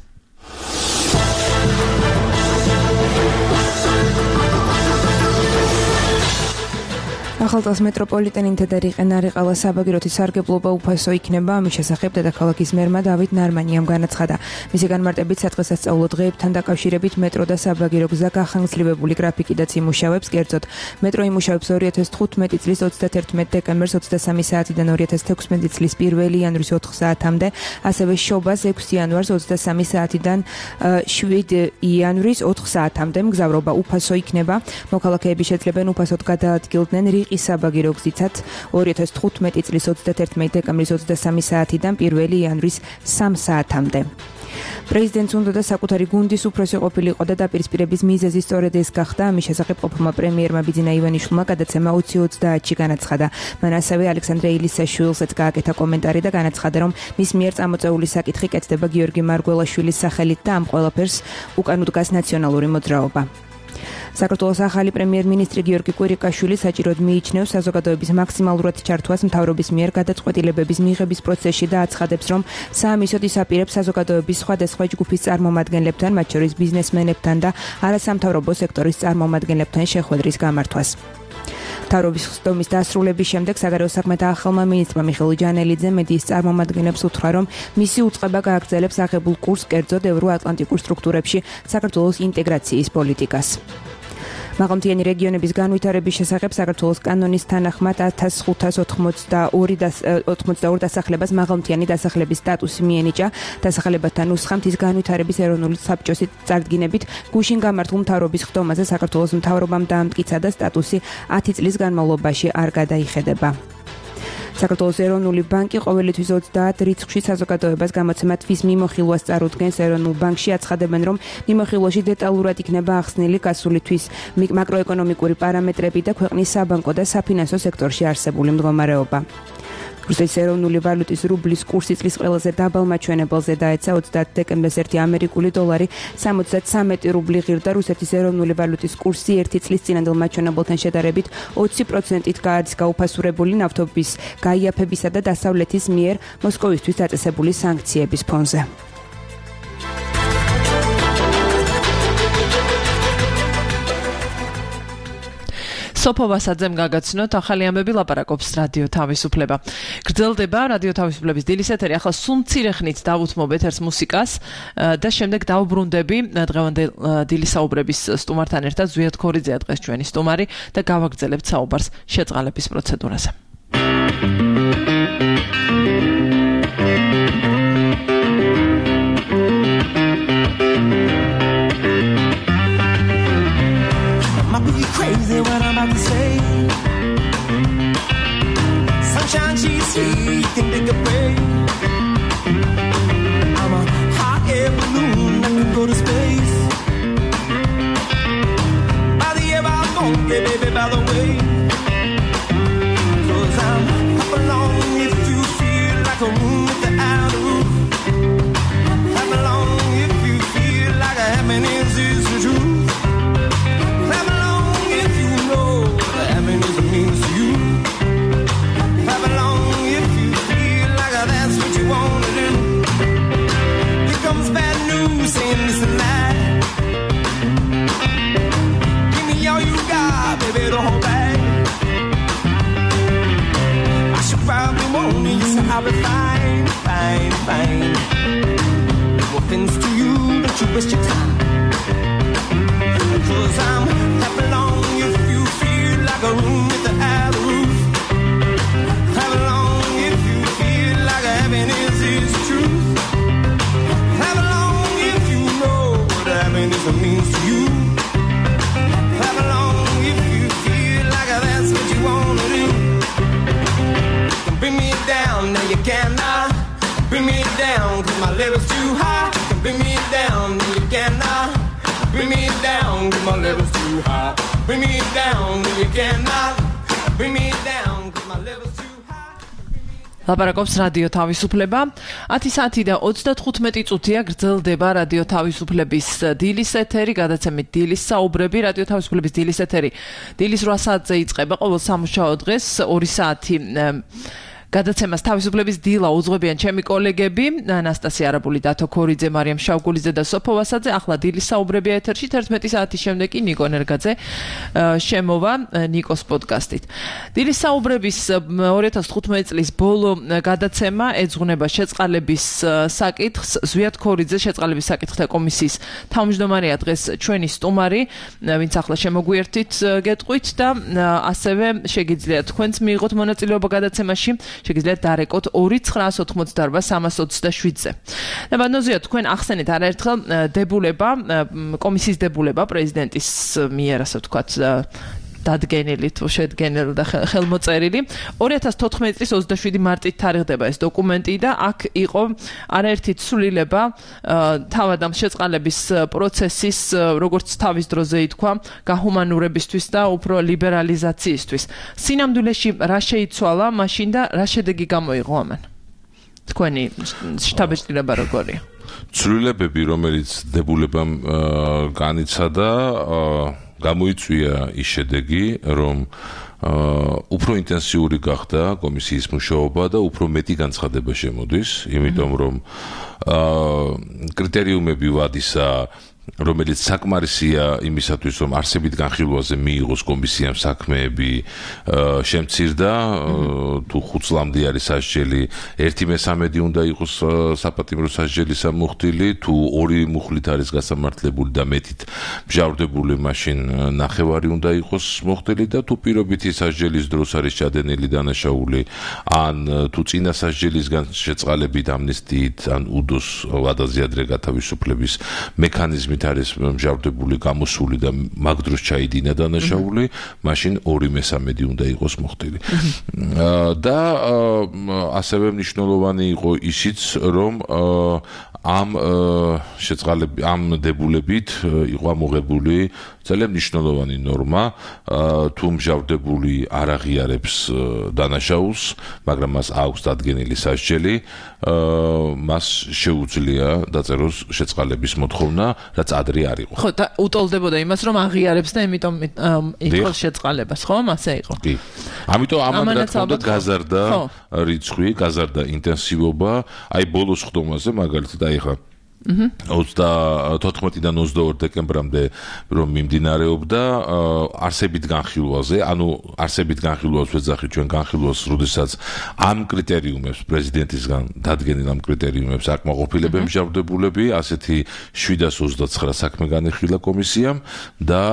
ახალწელს მეტროპოლიტენი თედარი ყენარიყალა საბაგიროთის სარგებლობა უფასო იქნება ამის შესახებ დედაქალაქის მერმა დავით ნარმანიამ განაცხადა მისი განმარტებით სადღესასწაულო დღეებთან დაკავშირებით მეტრო და საბაგირო გზა გახანგრძლივებული გრაფიკიდაც იმუშავებს კერძოდ მეტრო იმუშავებს ორი ათას თხუთმეტი წლის ოცდაათერთმეტი დეკემბერს ოცდასამი საათიდან ორი ათას თექვსმეტი წლის პირველი იანვრის ოთხ საათამდე ასევე შობას ექვსი იანვარს ოცდასამი საათიდან შვიდი იანვრის ოთხ საათამდე მგზავრობა უფასო იქნება მოქალაქეები შეძლებენ უფასოდ გადაადგილდნენ საბაგირო გზითაც ორი ათას თხუთმეტი წლის ოცდაათერთმეტი დეკემბრის ოცდასამი საათიდან პირველი იანვრის სამ საათამდე. პრეზიდენტს უნდა და საკუთარი გუნდის უფროსი ყოფილიყო და დაპირისპირების მიზეზი სწორედ ეს გახდა. ამის შესახებ ყოფილმა პრემიერმა ბიძინა ივანიშვილმა გადაცემა ოცი ოცდაათში განაცხადა. მან ასევე ალექსანდრე ილისაშვილსაც გააკეთა კომენტარი და განაცხადა, რომ მის მიერ წამოწეული საკითხი კეთდება გიორგი მარგველაშვილის სახელით და ამ ყველაფერს უკან უდგას ნაციონალური მოძრაობა. საქართველოს ახალი პრემიერ-მინისტრი გიორგი კვირიკაშვილი საჭიროდ მიიჩნევს საზოგადოების მაქსიმალურად ჩართვას მთავრობის მიერ გადაწყვეტილებების მიღების პროცესში და აცხადებს, რომ საამისოდ ის აპირებს საზოგადოების სხვადასხვა ჯგუფის წარმომადგენლებთან, მათ შორის ბიზნესმენებთან და არასამთავრობო სექტორის წარმომადგენლებთან შეხვედრის გამართვას. მთავრობის ხსოვნის დასრულების შემდეგ საგარეო საქმეთა ახალმა მინისტრმა მიხეილ ჯანელიძე მედიის წარმომადგენლებს უთხრა, რომ მისი უწყება გააგრძელებს აღებულ კურსს კერძოდ ევროატლანტიკურ სტრუქტურებში საქართველოს ინტეგრაციის პოლიტიკას. მაღალმთიანი რეგიონების განვითარების შესახებ საქართველოს კანონის თანახმად ათას ხუთას ოცდაორი დასახლებას მაღალმთიანი დასახლების სტატუსი მიენიჭა. დასახლებათა ნუსხამ ის განვითარების ეროვნული საბჭოს წარდგინებით გუშინ გამართულ მთავრობის ხდომაზე საქართველოს მთავრობამ დაამტკიცა და სტატუსი ათი წლის განმავლობაში არ გადაიხედება. საქართველოს ეროვნული ბანკი ყოველთვის ოცდაათ რიცხვში საზოგადოებას გამოცემათვის მიმოხილვას წარუდგენს. ეროვნულ ბანკში აცხადებენ, რომ მიმოხილვაში დეტალურად იქნება ახსნილი გასული თვის მაკროეკონომიკური პარამეტრები და ქვეყნის საბანკო და საფინანსო სექტორში არსებული მდგომარეობა. რუსეთის ეროვნული ვალუტის რუბლის კურსი წლის ყველაზე დაბალ მაჩვენებელზე დაეცა ოცდაათი დეკემბერს ერთი ამერიკული დოლარი სამოცდათრამეტი რუბლი ღირდა. რუსეთის ეროვნული ვალუტის კურსი ერთი წლის წინანდელ მაჩვენებელთან შედარებით ოცი პროცენტით არის გაუფასურებული ნავთობის გაიაფებისა და დასავლეთის მიერ მოსკოვისთვის დაწესებული სანქციების ფონზე. სოფო ვასაძემ გაგაცნოთ ახალი ამბები ლაპარაკობს რადიო თავისუფლება. გრძელდება რადიო თავისუფლების დილის ეთერი. ახლა სულ მცირე ხნით დავუთმობთ ერთ მუსიკას და შემდეგ დავუბრუნდები დღევანდელ დილის საუბრების სტუმართან ერთად. ზვიად ქორიძეა დღეს ჩვენი სტუმარი და გავაგრძელებთ საუბარს შეწყალების პროცედურაზე. Crazy what I'm about to say. Sunshine she's here, you can take a break. I'm a hot air balloon that can go to space. a room without a roof. Clap along if you feel like happiness is the truth. Clap along if you know what happiness means to you. Clap along if you feel like that's what you want to do. Here comes bad news saying listen lie. Give me all you got, baby, don't hold back. I should probably warn you, yes, I'll be fine, fine, fine. No offense to you, don't you waste your time. Cause I'm clap along if you feel like a room without a roof. Clap along if you feel like happiness is the truth. Clap along if you know what happiness means to you. Clap along if you feel like that's what you want to do. You can bring me down, now you cannot bring me down, cause my level's too high. You can bring me down, now you cannot bring me down, cause my level's too high. Bring me down, now you cannot bring me down, cause my level's too high. ლაპარაკობს რადიო თავისუფლება. ათი საათი და ოცდათხუთმეტი წუთია გრძელდება რადიო თავისუფლების დილის ეთერი, გადაცემით დილის საუბრები. რადიო თავისუფლების დილის ეთერი დილის რვა საათზე იწყება ყოველ სამუშაო დღეს, ორი საათი გადაცემას თავისუფლების დილა უძღვებიან ჩემი კოლეგები ანასტასია არაბული, დათო ქორიძე, მარიამ შავგულიძე და სოფო ვასაძე. ახლა დილის საუბრები ეთერში თერთმეტი საათის შემდეგ კი ნიკო ნერგაძე შემოვა ნიკოს პოდკასტით. დილის საუბრების ორი ათას თხუთმეტი წლის ბოლო გადაცემა ეძღვნება შეწყალების საკითხს. ზვიად ქორიძე შეწყალების საკითხთა კომისიის თავმჯდომარეა დღეს ჩვენი სტუმარი, ვინც ახლა შემოგვიერთით გეტყვით და ასევე შეგიძლიათ თქვენც მიიღოთ მონაწილეობა გადაცემაში. შეგიძლიათ დარეკოთ ორი ცხრაას ოთხმოცდაორბა სამას ოცდაშვიდზე. და ბანოზია თქვენ ახსენეთ არაერთხელ დებულება, კომისიის დებულება პრეზიდენტის მიერ, ასე ვთქვათ, დადგენილი თუ შედგენილი და ხელმოწერილი. ორი ათას თოთხმეტი წლის ოცდაშვიდი მარტით თარიღდება ეს დოკუმენტი და აქ იყო არაერთი ცვლილება თავად ამ შეწყალების პროცესის, როგორც თავის დროზე ითქვა, გაჰუმანურებისთვის და უფრო ლიბერალიზაციისთვის. სინამდვილეში რა შეიცვალა მაშინ და რა შედეგი გამოიღო ამან? თქვენი შტაბეჭდილება როგორია? ცვლილებები, რომელიც დებულებამ განიცადა, გამოიწვია ის შედეგი, რომ უფრო ინტენსიური გახდა კომისიის მუშაობა და უფრო მეტი განცხადება შემოდის, იმიტომ რომ კრიტერიუმები ვადისა, რომელიც საკმარისია იმისათვის, რომ არსებით განხილვაზე მიიღოს კომისიამ საქმეები, შემცირდა, თუ ხუთ წლამდე არის სასჯელი, ერთი მესამედი უნდა იყოს საპატიმრო სასჯელის ამოხდილი, თუ ორი მუხლით არის გასამართლებული და მეტით მჟავრდებული, მაშინ ნახევარი უნდა იყოს მოხდილი და თუ პირობითი სასჯელის დროს არის ჩადენილი დანაშაული, ან თუ წინა სასჯელისგან შეწყალებით ამნისტიით, ან უდოს ვადაზე ადრე გათავისუფლების მექანიზმი არის მჟავრდებული, გამოსული და მაგ დროს ჩაიდინა დანაშაული, მაშინ ორი მესამედი უნდა იყოს მოხდილი. და ასევე მნიშვნელოვანი იყო ისიც, რომ ამ შეწყალები, ამ დებულებით იყო ამოღებული ძალიან მნიშვნელოვანი ნორმა, თუ მჟავრდებული არ აღიარებს დანაშაულს, მაგრამ მას აქვს დადგენილი სასჯელი, მას შეუძლია დაწეროს შეწყალების მოთხოვნა, რაც ადრე არ იყო. ხო, და უტოლდებოდა იმას, რომ აღიარებს და იმიტომ იყო შეწყალებას, ხო? ასე იყო. კი. ამიტომ ამან რა თქმა უნდა გაზარდა რიცხვი, გაზარდა ინტენსივობა, აი ბოლოს ხდომაზე მაგალითად აი ხა ოცდათოთხმეტიდან ოცდაორ დეკემბრამდე რომ მიმდინარეობდა არსებით განხილვაზე, ანუ არსებით განხილვას ვეძახით ჩვენ განხილვას, როდესაც ამ კრიტერიუმებს პრეზიდენტისგან დადგენილ ამ კრიტერიუმებს არ კმაყოფილებენ მჟავრდებულები, ასეთი შვიდას ოცდაცხრა საქმე განეხილა კომისიამ და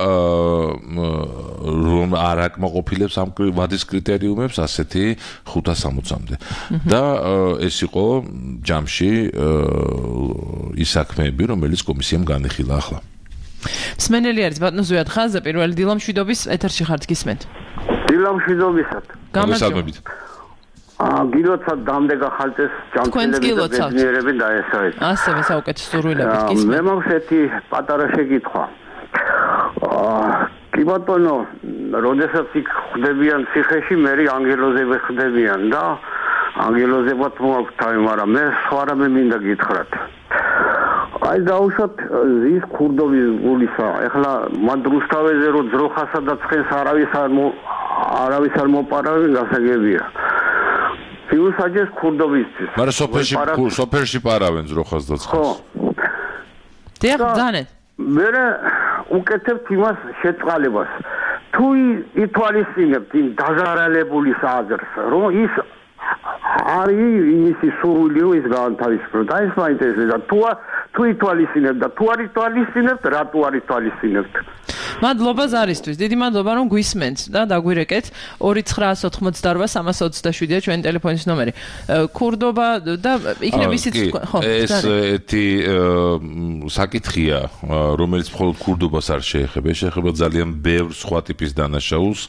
რომ არ აკმაყოფილებს ამ ვადის კრიტერიუმებს, ასეთი ხუთას სამოცამდე. და ეს იყო ჯამში ის საქმეები, რომელიც კომისიამ განეხილა ახლა. მსმენელი არის ბატონო ზვიად ხაზზე, პირველი დილამშვიდობის ეთერში ხართ, გისმენთ. დილამშვიდობისად. გამარჯობა. აა გილოცავ დამდეგა ხალწეს ჯანმრთელები და ბედნიერები დაესწრეთ. ასევე საუკეთესო სურვილებით გისმენთ. მე მაქვს ერთი პატარა შეკითხვა. აა კი ბატონო, როდესაც იქ ხდებიან ციხეში, მე ანგელოზები ხდებიან და ანგელოზებად მოაქვს თავი, მაგრამ მე სხვა რამე მინდა გითხრათ. აი დაუშვათ ის ქურდობის გულისა. ეხლა მან რუსთავეზე რო ძროხასა და ცხენს არავის არ არავის არ მოპარავენ, გასაგებია. ფიუსაჯეს ქურდობისთვის. მაგრამ სოფელში სოფელში პარავენ ძროხას და ცხენს. ხო. დიახ, ძალიან. მე უკეთებთ იმას შეწყალებას. თუ ითვალისწინებთ იმ დაზარალებული აზრს, რომ ის არის იმისი სურვილი ის განთავისუფლება. და ეს მაინტერესებს. თუ თუ ითვალისწინებთ და თუ არ ითვალისწინებთ, რატო არ ითვალისწინებთ? მადლობა ზარისთვის. დიდი მადლობა რომ გვისმენთ და დაგვირეკეთ. ორი ცხრა ოცდაოთხ სამას ოცდაშვიდია ჩვენი ტელეფონის ნომერი. ქურდობა და იქნებ ისიც ხო. ეს ეთი საკითხია, რომელიც მხოლოდ ქურდობას არ შეეხება, შეეხება ძალიან ბევრ სხვა ტიპის დანაშაულს.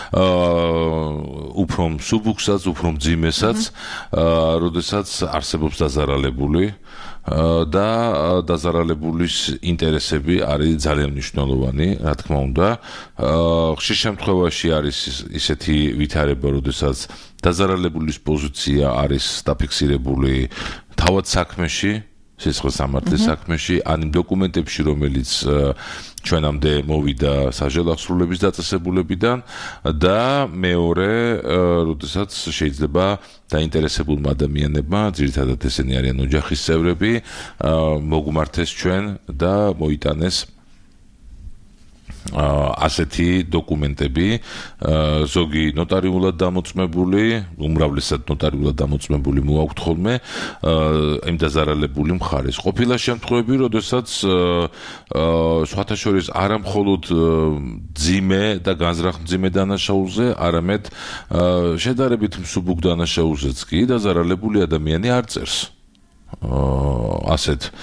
უფრო მსუბუქსაც, უფრო მძიმესაც, როდესაც არსებობს დაზარალებული და დაზარალებულის ინტერესები არის ძალიან მნიშვნელოვანი, რა თქმა უნდა. ხშირ შემთხვევაში არის ისეთი ვითარება, როდესაც დაზარალებულის პოზიცია არის დაფიქსირებული თავად საქმეში, სისხლის სამართლის საქმეში, ან იმ დოკუმენტებში, რომელიც ჩვენამდე მოვიდა საჟელო აღსრულების დაწესებულებიდან და მეორე, როდესაც შეიძლება დაინტერესებულმა ადამიანებმა, ძირითადად ესენი არიან ოჯახის წევრები, მოგმართეს ჩვენ და მოიტანეს ასეთი დოკუმენტები, ზოგი ნოტარიულად დამოწმებული, უმრავლესად ნოტარიულად დამოწმებული მოაქვთ ხოლმე იმ დაზარალებული მხარეს. ყოფილა შემთხვევები, როდესაც სხვათა შორის არა მხოლოდ ძიმე და განზრახ-მძიმე დანაშაულზე, არამედ შედარებით მსუბუქ დანაშაულზეც კი დაზარალებული ადამიანი არ წერს ასეთ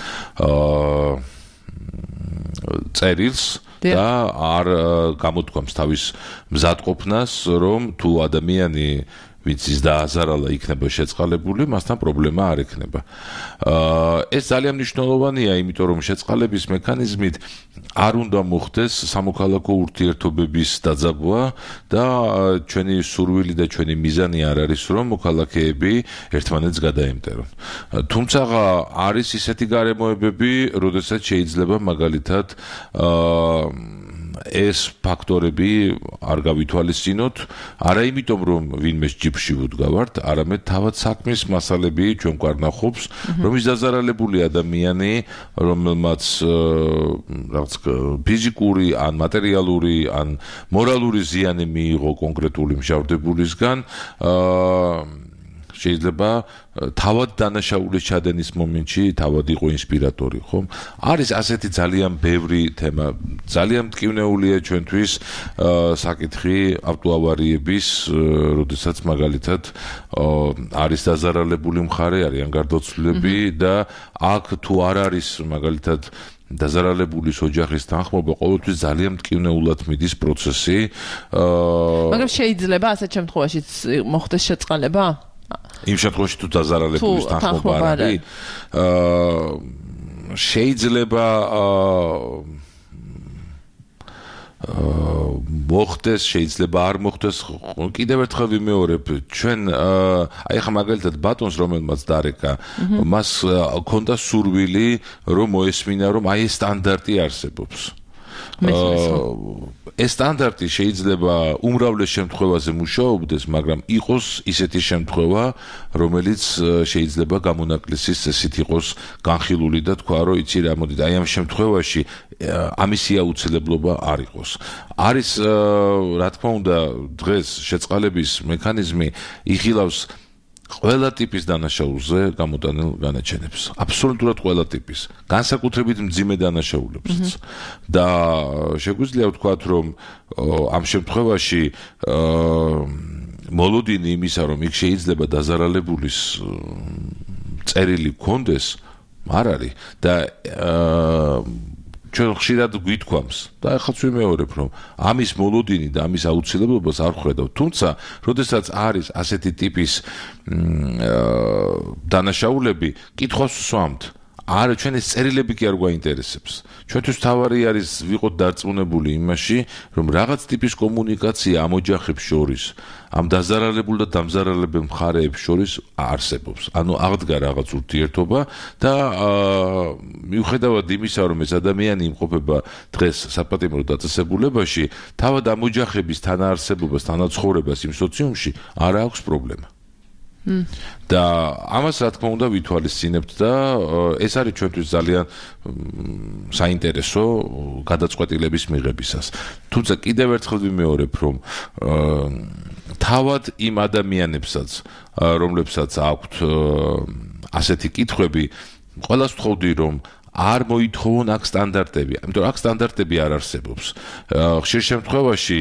წერილს და არ გამოთქვამს თავის მზადყოფნას, რომ თუ ადამიანი ვინც ის დააზარალა იქნება შეწყალებული, მასთან პრობლემა არ ექნება. ეს ძალიან მნიშვნელოვანია, იმიტომ რომ შეწყალების მექანიზმით არ უნდა მოხდეს სამოქალაქო ურთიერთობების დაძაბვა და ჩვენი სურვილი და ჩვენი მიზანი არ არის, რომ მოქალაქეები ერთმანეთს გადაემტერონ. თუმცა არის ისეთი გარემოებები, როდესაც შეიძლება მაგალითად ეს ფაქტორები არ გავითვალისწინოთ, არა იმიტომ, რომ ვინმე ჯიბში ვუდგავართ, არამედ თავად საქმის მასალები ჩვენ გვარნახობს, რომ ის დაზარალებული ადამიანი, რომელმაც რაღაც ფიზიკური, ან მატერიალური, ან მორალური ზიანი მიიღო კონკრეტული მჟავრდებულისგან, შეიძლება თავად დანაშაულის ჩადენის მომენტში თავად იყო ინსპირატორი, ხო? არის ასეთი ძალიან ბევრი თემა, ძალიან მტკივნეულია ჩვენთვის საკითხი ავტოავარიების, როდესაც მაგალითად არის დაზარალებული მხარე, არიან გარდაცვლილები და აქ თუ არ არის მაგალითად დაზარალებულის ოჯახის თანხმობა, ყოველთვის ძალიან მტკივნეულად მიდის პროცესი. მაგრამ შეიძლება ასეთ შემთხვევაში მოხდეს შეწყალება? იმ შემთხვევაში თუ დაზარალებულის თანხმობა არ არის, შეიძლება მოხდეს, შეიძლება არ მოხდეს. კიდევ ერთხელ ვიმეორებ, ჩვენ აი ხა მაგალითად ბატონს, რომელმაც დარეკა, მას ჰქონდა სურვილი, რომ მოესმინა, რომ აი ეს სტანდარტი არსებობს. ეს სტანდარტი შეიძლება უმრავლეს შემთხვევაზე მუშაობდეს, მაგრამ იყოს ისეთი შემთხვევა, რომელიც შეიძლება გამონაკლისის წესით იყოს განხილული და თქვა, რომ იცი რა, მოდით, აი ამ შემთხვევაში ამისი აუცილებლობა არ იყოს. არის, რა თქმა უნდა, დღეს შეწყალების მექანიზმი იხილავს ყველა ტიპის დანაშაულზე გამოტანილ განაჩენებს. აბსოლუტურად ყველა ტიპის. განსაკუთრებით მძიმე დანაშაულებსაც. და შეგვიძლია ვთქვათ, რომ ამ შემთხვევაში მოლოდინი იმისა, რომ იქ შეიძლება დაზარალებულის წერილი გქონდეს, არ არის და ჩვენ ხშირად გვითქვამს და ახალც ვიმეორებ, რომ ამის მოლოდინი და ამის აუცილებლობას არ ვხედავ. თუმცა, როდესაც არის ასეთი ტიპის დანაშაულები, კითხვას ვსვამთ, არა ჩვენ ეს წერილები კი არ გვაინტერესებს. ჩვენთვის თავარი არის ვიყოთ დარწმუნებული იმაში, რომ რაღაც ტიპის კომუნიკაცია ამ ოჯახებს შორის, ამ დაზარალებულ და დამზარალებელ მხარეებს შორის არსებობს. ანუ აღდგა რაღაც ურთიერთობა და მიუხედავად იმისა, რომ ეს ადამიანი იმყოფება დღეს საპატიმრო დაწესებულებაში, თავად ამ ოჯახების თანაარსებობას, თანაცხოვრებას იმ სოციუმში არ აქვს პრობლემა. და ამას რა თქმა უნდა ვითვალისწინებთ და ეს არის ჩვენთვის ძალიან საინტერესო გადაწყვეტილების მიღებისას. თუმცა კიდევ ერთხელ ვიმეორებ, რომ თავად იმ ადამიანებსაც, რომლებსაც აქვთ ასეთი კითხვები, ყველას ვთხოვდი, რომ არ მოითხოვონ აქ სტანდარტები, იმიტომ რომ აქ სტანდარტები არ არსებობს. ხშირ შემთხვევაში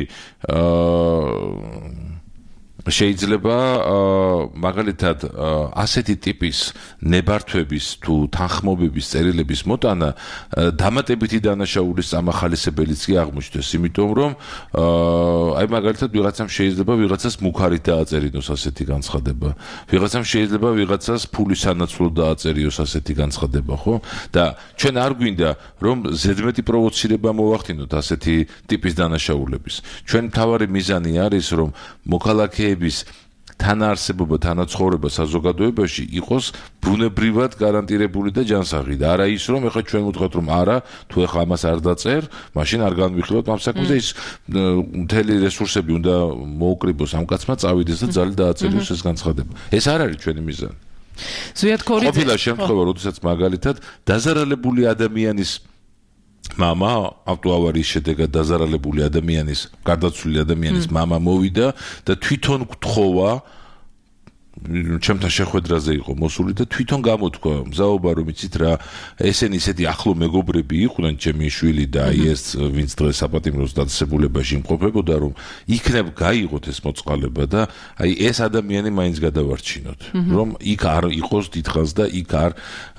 შეიძლება მაგალითად ასეთი ტიპის ნებართვების თუ თანხმობების წერილების მოტანა დამატებითი დანაშაულის წამახალისებელიც კი აღმოჩნდეს, იმიტომ რომ აი მაგალითად ვიღაცამ შეიძლება ვიღაცას მუქარით დააწერინოს ასეთი განცხადება, ვიღაცამ შეიძლება ვიღაცას ფულის სანაცვლოდ დააწერიოს ასეთი განცხადება, ხო? და ჩვენ არ გვინდა რომ ზედმეტი პროვოცირება მოვახდინოთ ასეთი ტიპის დანაშაულების. ჩვენ მთავარი მიზანი არის რომ მოქალაქეები თანაარსებობა, თანაცხოვრება საზოგადოებაში იყოს ბუნებრივად გარანტირებული და ჯანსაღი და არა ის, რომ ეხლა ჩვენ ვუთქვათ, რომ არა, თუ ეხლა ამას არ დაწერ, მაშინ არ განვიხილოთ ამ საქმეს და ის მთელი რესურსები უნდა მოუკრიბოს ამ კაცმა, წავიდეს და ძალით დააწერიოს ეს განცხადება. ეს არ არის ჩვენი მიზანი. ზვიად ქორიძე ყოფილა შემთხვევა, როდესაც მაგალითად დაზარალებული ადამიანის მამა ავტოავარიის შედეგად დაზარალებული ადამიანის, გარდაცვლილი ადამიანის მამა მოვიდა და თვითონ გთხოვა, ჩემთან შეხვედრაზე იყო მოსული და თვითონ გამოთქვა, მზაობა რომ იცით რა, ესენი ისეთი ახლო მეგობრები იყვნენ, ჩემი შვილი და აი ეს ვინც დღეს საპატიმროს დაწესებულებაში იმყოფებოდა, რომ იქნებ გაიღოთ ეს მოწყალება და აი ეს ადამიანი მაინც გადავარჩინოთ, რომ იქ არ იყოს დიდხანს და იქ არ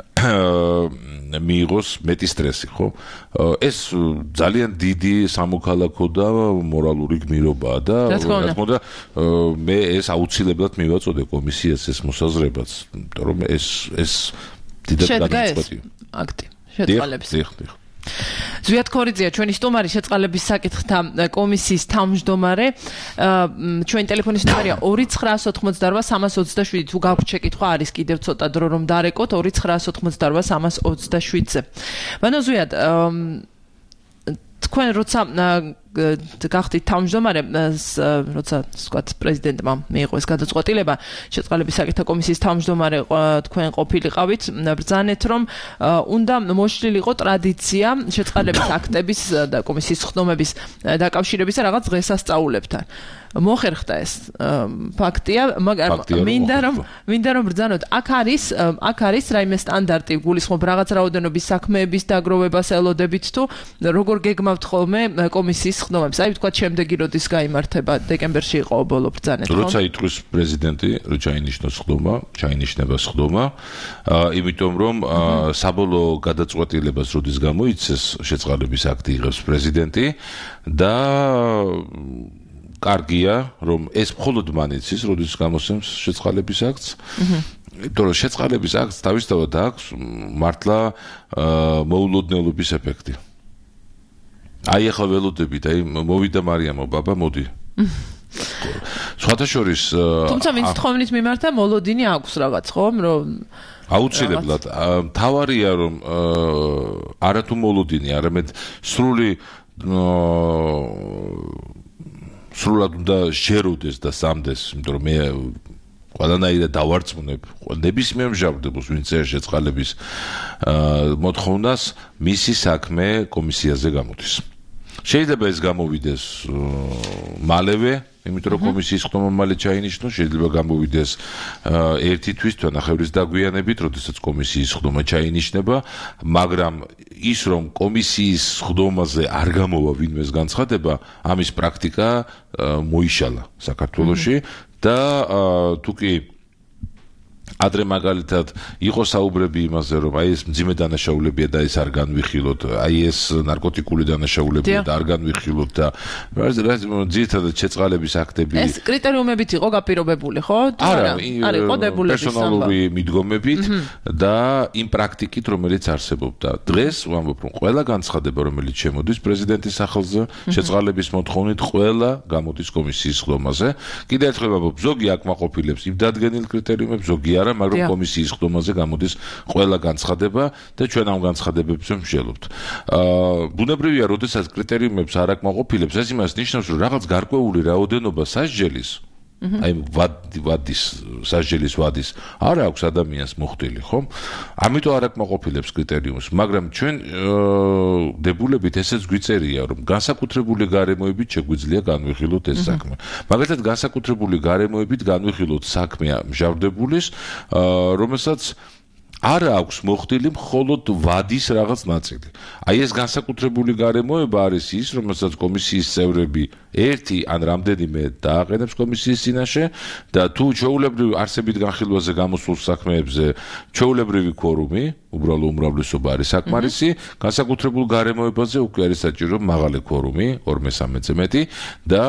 მიიღოს მეტი სტრესი, ხო? ეს ძალიან დიდი სამოქალაქო და მორალური გმირობაა და რა თქმა უნდა მე ეს აუცილებლად მივაწოდე კომისიას ეს მოსაზრებაც, იმიტომ რომ ეს ეს დიდად განაცხადია. აქტი შეწყალების. დიახ, დიახ. ზვიად ქორიძეა ჩვენი სტუმარი შეწყალების საკითხთა კომისიის თავმჯდომარე. ჩვენი ტელეფონის ნომერია ორი ცხრაას ოთხმოცდარვა სამას ოცდაშვიდი. თუ გაქვთ შეკითხვა, არის კიდევ ცოტა დრო რომ დარეკოთ ორი ცხრაას ოთხმოცდარვა სამას ოცდაშვიდზე. ბანო ზვიად, თქვენ როცა გახდით თავმჯდომარე, როცა ვთქვათ პრეზიდენტმა მიიღო ეს გადაწყვეტილება, შეწყალების საკითხთა კომისიის თავმჯდომარე თქვენ ყოფილიყავით, ბრძანეთ რომ უნდა მოშლილიყო ტრადიცია შეწყალების აქტების და კომისიის ხდომების დაკავშირების და რაღაც დღესასწაულებთან. მოხერხდა ეს ფაქტია, მაგრამ მინდა რომ მინდა რომ ბრძანოთ, აქ არის აქ არის რაიმე სტანდარტი, გულისხმობ რაღაც რაოდენობის საქმეების დაგროვებას ელოდებით თუ როგორ გეგმავთ ხოლმე კომისიის ხდომებს. აი ვთქვათ, შემდეგი როდის გაიმართება, დეკემბერში იყო ბოლო ბრძანეთ, ხო? როცა იტყვის პრეზიდენტი, რომ ჩაინიშნოს ხდომა, ჩაინიშნება ხდომა, იმიტომ რომ საბოლოო გადაწყვეტილებას როდის გამოიცეს, შეწყალების აქტი იღებს პრეზიდენტი და კარგია, რომ ეს მხოლოდ მან იცის, როდის გამოსცემს შეწყალების აქტს. იმიტომ რომ შეწყალების აქტს თავისთავად აქვს მართლა მოულოდნელობის ეფექტი. აი ახლა ველოდებით, აი მოვიდა მარიამო ბაბა, მოდი. სხვათა შორის თუმცა ვინც თხოვნით მიმართა, მოლოდინი აქვს რაღაც, ხო? რომ აუცილებლად თავარია რომ არათუ მოლოდინი, არამედ სრული სრულად უნდა შეეროდეს და სამდეს, იმიტომ რომ მე ყველანაირად დავარწმუნებ ნებისმიერ მსჯავრდებას, ვინც წერს შეწყალების მოთხოვნას, მისი საქმე კომისიაზე გამოდის. შეიძლება ეს გამოვიდეს მალევე, იმიტომ რომ კომისიის ხდომა მალე ჩაინიშნოს, შეიძლება გამოვიდეს ერთი თვის თანახევრის დაგვიანებით, როდესაც კომისიის ხდომა ჩაინიშნება, მაგრამ ის რომ კომისიის ხდომაზე არ გამოვა ვინმეს განცხადება, ამის პრაქტიკა მოიშალა საქართველოში და თუ კი ადრე მაგალითად იყო საუბრები იმაზე, რომ აი ეს მძიმე დანაშაულებია და ეს არ განვიხილოთ, აი ეს ნარკოტიკული დანაშაულებია და არ განვიხილოთ და ძირითადად შეწყალების აქტები. ეს კრიტერიუმებით იყო გაპირობებული, ხო? არა, არის ყოდებულების პერსონალური მიდგომებით და იმ პრაქტიკით, რომელიც არსებობდა. დღეს ვამბობ, რომ ყველა განცხადება, რომელიც შემოდის პრეზიდენტის სახელზე, შეწყალების მოთხოვნით, ყველა გამოდის კომისიის ხდომაზე. კიდევ ერთხელ ვამბობ, ზოგი აკმაყოფილებს იმ დადგენილ კრიტერიუმებს, ზოგი არა, მაგრამ კომისიის ხდომაზე გამოდის ყველა განცხადება და ჩვენ ამ განცხადებებზე ვმსჯელობთ. აა ბუნებრივია, როდესაც კრიტერიუმებს არ აკმაყოფილებს, ეს იმას ნიშნავს, რომ რაღაც გარკვეული რაოდენობა სასჯელის აი ვადის სასჯელის ვადის არ აქვს ადამიანს მოხდილი, ხო? ამიტომ არ აკმაყოფილებს კრიტერიუმს, მაგრამ ჩვენ დებულებით ესეც გვიწერია, რომ განსაკუთრებული გარემოებით შეგვიძლია განვიხილოთ ეს საქმე. მაგალითად, განსაკუთრებული გარემოებით განვიხილოთ საქმე მჟავრდებულის, რომელსაც არ აქვს მოხდილი მხოლოდ ვადის რაღაც ნაწილი. აი ეს განსაკუთრებული გარემოება არის ის, რომელსაც კომისიის წევრები ერთი ან რამდენიმე დააყენებს კომისიის წინაშე და თუ ჩვეულებრივ არსებით განხილვაზე გამოსულ საქმეებზე ჩვეულებრივი ქორუმი, უბრალო უმრავლესობა არის საკმარისი, განსაკუთრებულ გარემოებაზე უკვე არის საჭირო მაღალი ქორუმი, ორ მესამედზე მეტი და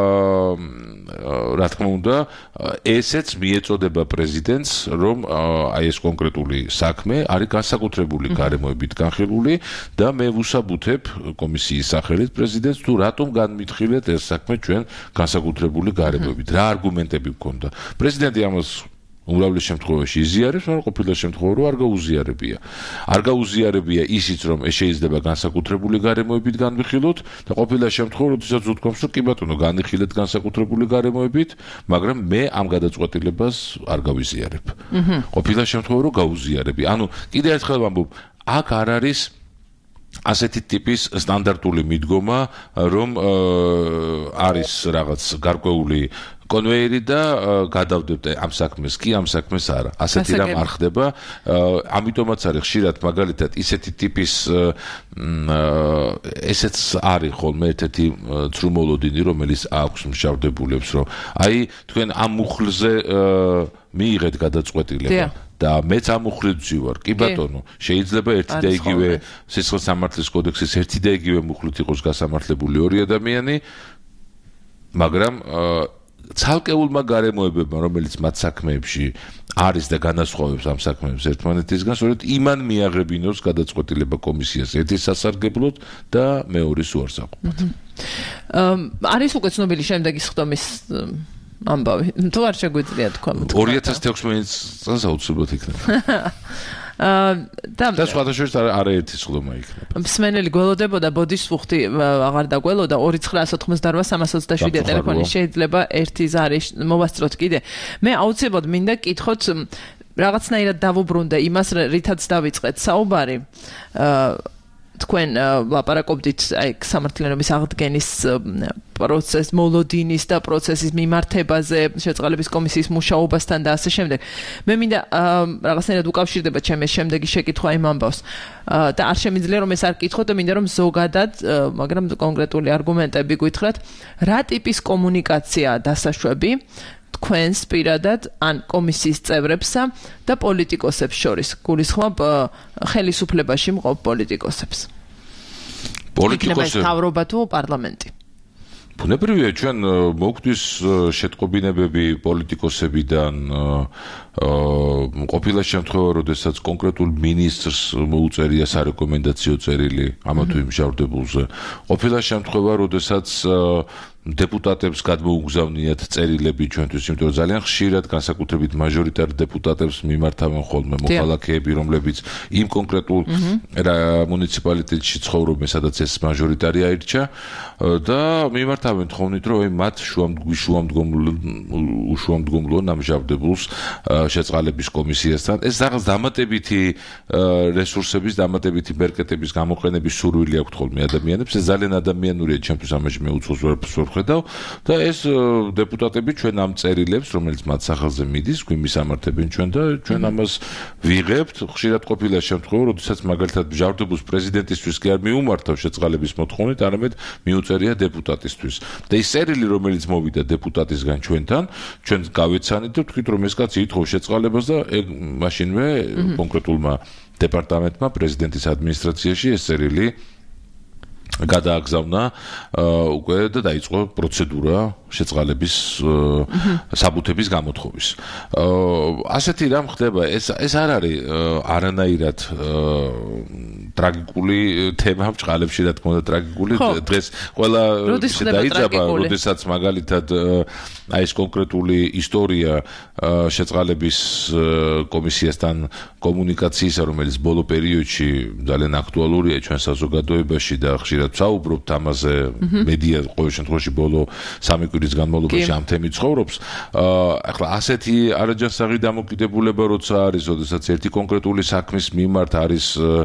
რა თქმა უნდა, ესეც მიეწოდება პრეზიდენტს, რომ აი ეს კონკრეტული საქმე არის განსაკუთრებული გარემოებით განხილული და მე ვუსაბუთებ კომისიის სახელით პრეზიდენტს თუ რატომ განმითხილეთ ეს საქმე ჩვენ განსაკუთრებული გარემოებით. რა არგუმენტები გქონდა? პრეზიდენტი ამას უმრავლეს შემთხვევაში იზიარებს, მაგრამ ყოფილი შემთხვევა რომ არ გაუზიარებია. არ გაუზიარებია ისიც, რომ ეს შეიძლება განსაკუთრებული გარემოებით განვიხილოთ და ყოფილი შემთხვევა, როდესაც უთქვამს, რომ კი ბატონო, განიხილეთ განსაკუთრებული გარემოებით, მაგრამ მე ამ გადაწყვეტილებას არ გავიზიარებ. ყოფილი შემთხვევა რომ გაუზიარებია. ანუ კიდევ ერთხელ ვამბობ, აქ არ არის ასეთი ტიპის სტანდარტული მიდგომა, რომ არის რაღაც გარკვეული კონვეიერი და გადავდებთ ამ საქმეს კი ამ საქმეს არა. ასეთი რამ არ ხდება. ამიტომაც არის ხშირად მაგალითად ისეთი ტიპის ესეც არის ხოლმე ერთ-ერთი ცრუმოლოდინი, რომელიც აქვს მშავდებულებს, რომ აი თქვენ ამ მუხლზე მიიღეთ გადაწყვეტილება და მეც ამ მუხლით ვარ. კი ბატონო, შეიძლება ერთი და იგივე სისხლის სამართლის კოდექსის ერთი და იგივე მუხლით იყოს გასამართლებული ორი ადამიანი, მაგრამ ცალკეულმა გარემოებებმა, რომელიც მათ საქმეებში არის და განასხვავებს ამ საქმეებს ერთმანეთისგან, სწორედ იმან მიაღებინოს გადაწყვეტილება კომისიას ერთის სასარგებლოდ და მეორის უარსაყოფად. არის უკვე ცნობილი შემდეგი ხდომის ამბავი. თუ არ შეგვიძლია თქვა. ორი ათას თექვსმეტ წელს აუცილებლად იქნება. და სხვადასხვა არაერთი სხდომა იქნება. მსმენელი გველოდებოდა ბოდის ვუხტი აღარ დაგველოდა ორი ცხრაას ოთხმოცდარბა სამას ოცდაშვიდი ტელეფონი შეიძლება ერთი ზარი მოვასწროთ კიდე. მე აუცილებლად მინდა კითხოთ რაღაცნაირად დავუბრუნდე იმას, რითაც დავიწყეთ საუბარი. თქვენ ლაპარაკობდით აი სამართლიანობის აღდგენის პროცესს, მოლოდინის და პროცესის მიმართებაზე, შეწყალების კომისიის მუშაობასთან და ასე შემდეგ. მე მინდა რაღაცნაირად უკავშირდება ჩემი შემდეგი შეკითხვა იმ ამბავს. და არ შემიძლია რომ ეს არ კითხოთ და მინდა რომ ზოგადად, მაგრამ კონკრეტული არგუმენტები გითხრათ, რა ტიპის კომუნიკაციაა დასაშვები თქვენს პირადად ან კომისიის წევრებსა და პოლიტიკოსებს შორის, გულისხმობ ხელისუფლებაში მყოფ პოლიტიკოსებს. პოლიტიკოსები თავრობა თუ პარლამენტი. ბუნებრივია, ჩვენ მოგვდის შეტყობინებები პოლიტიკოსებიდან ყოფილა შემთხვევა, როდესაც კონკრეტულ მინისტრს მოუწერია სარეკომენდაციო წერილი ამა თუ იმ მჟავრდებულზე. ყოფილა შემთხვევა, როდესაც დეპუტატებს გადმოუგზავნიათ წერილები ჩვენთვის, იმიტომ რომ ძალიან ხშირად განსაკუთრებით მაჟორიტარ დეპუტატებს მიმართავენ ხოლმე მოქალაქეები, რომლებიც იმ კონკრეტულ მუნიციპალიტეტში ცხოვრობენ, სადაც ეს მაჟორიტარი აირჩა და მიმართავენ თხოვნით, რომ მათ უშუამდგომლო ნამჟავრდებულს შეწყალების კომისიასთან. ეს რაღაც დამატებითი რესურსების, დამატებითი ბერკეტების გამოყენების სურვილი აქვთ ხოლმე ადამიანებს. ეს ძალიან ადამიანურია, ჩემთვის ამაში მე უცხოს ვერაფერს ვერ როგორ ხედავ და ეს დეპუტატები ჩვენ ამ წერილებს, რომელიც მათ სახელზე მიდის, გვიმისამართებენ ჩვენ და ჩვენ ამას ვიღებთ. ხშირად ყოფილა შემთხვევა, როდესაც მაგალითად მჟავდებულს პრეზიდენტისთვის კი არ მიუმართავ შეწყალების მოთხოვნით, არამედ მიუწერია დეპუტატისთვის. და ის წერილი, რომელიც მოვიდა დეპუტატისგან ჩვენთან, ჩვენ გავეცანით და ვთქვით, რომ ეს კაცი ითხოვს შეწყალებას და ეგ მაშინვე კონკრეტულმა დეპარტამენტმა პრეზიდენტის ადმინისტრაციაში ეს წერილი გადააგზავნა უკვე და დაიწყო პროცედურა შეწყალების საბუთების გამოთხოვის. ასეთი რამ ხდება, ეს ეს არ არის არანაირად ტრაგიკული თემა ბჭყალებში, რა თქმა უნდა, ტრაგიკული დღეს ყველა დაიძაბა, როდესაც მაგალითად აი ეს კონკრეტული ისტორია შეწყალების კომისიასთან კომუნიკაციისა, რომელიც ბოლო პერიოდში ძალიან აქტუალურია ჩვენ საზოგადოებაში და ხშირად ვსაუბრობთ ამაზე, მედია ყოველ შემთხვევაში ბოლო სამი კვირის განმავლობაში ამ თემით ცხოვრობს. ახლა ასეთი არაჯანსაღი დამოკიდებულება როცა არის, როდესაც ერთი კონკრეტული საქმის მიმართ არის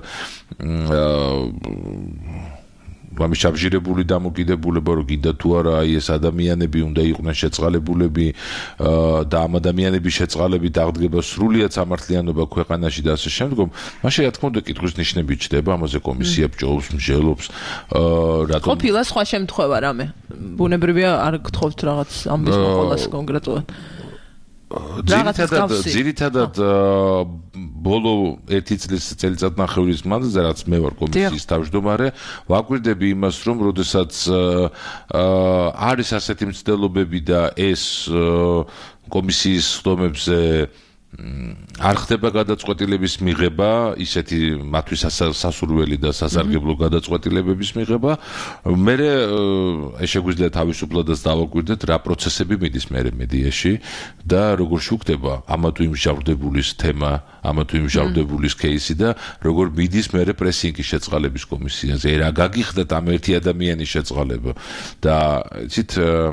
ამის შაბჟირებული დამოკიდებულება, რომ კიდე თუ არა აი ეს ადამიანები უნდა იყვნენ შეწყალებულები და ამ ადამიანების შეწყალებით აღდგება სრულიად სამართლიანობა ქვეყანაში და ასე შემდგომ, მაშინ რა თქმა უნდა კითხვის ნიშნები ჩდება, ამაზე კომისია ბჭობს, მსჯელობს, რატომ ყოფილა სხვა შემთხვევა რამე. ბუნებრივია არ გთხოვთ რაღაც ამის მოყოლას კონკრეტულად. ძირითადად ძირითადად ბოლო ერთი წლის წელიწადნახევრის მანძილზე, რაც მე ვარ კომისიის თავმჯდომარე, ვაკვირდები იმას, რომ როდესაც არის ასეთი მცდელობები და ეს კომისიის ხდომებზე არ ხდება გადაწყვეტილების მიღება, ისეთი მათთვის სასურველი და სასარგებლო გადაწყვეტილებების მიღება, მე შეგვიძლია თავისუფლადაც დავაკვირდეთ, რა პროცესები მიდის მერე მედიაში და როგორ შუქდება ამა თუ იმ მჟავრდებულის თემა, ამა თუ იმ მჟავრდებულის кейსი და როგორ მიდის მერე პრესინგი შეწყალების კომისიაზე. რა გაგიხდათ ამ ერთი ადამიანის შეწყალება და იცით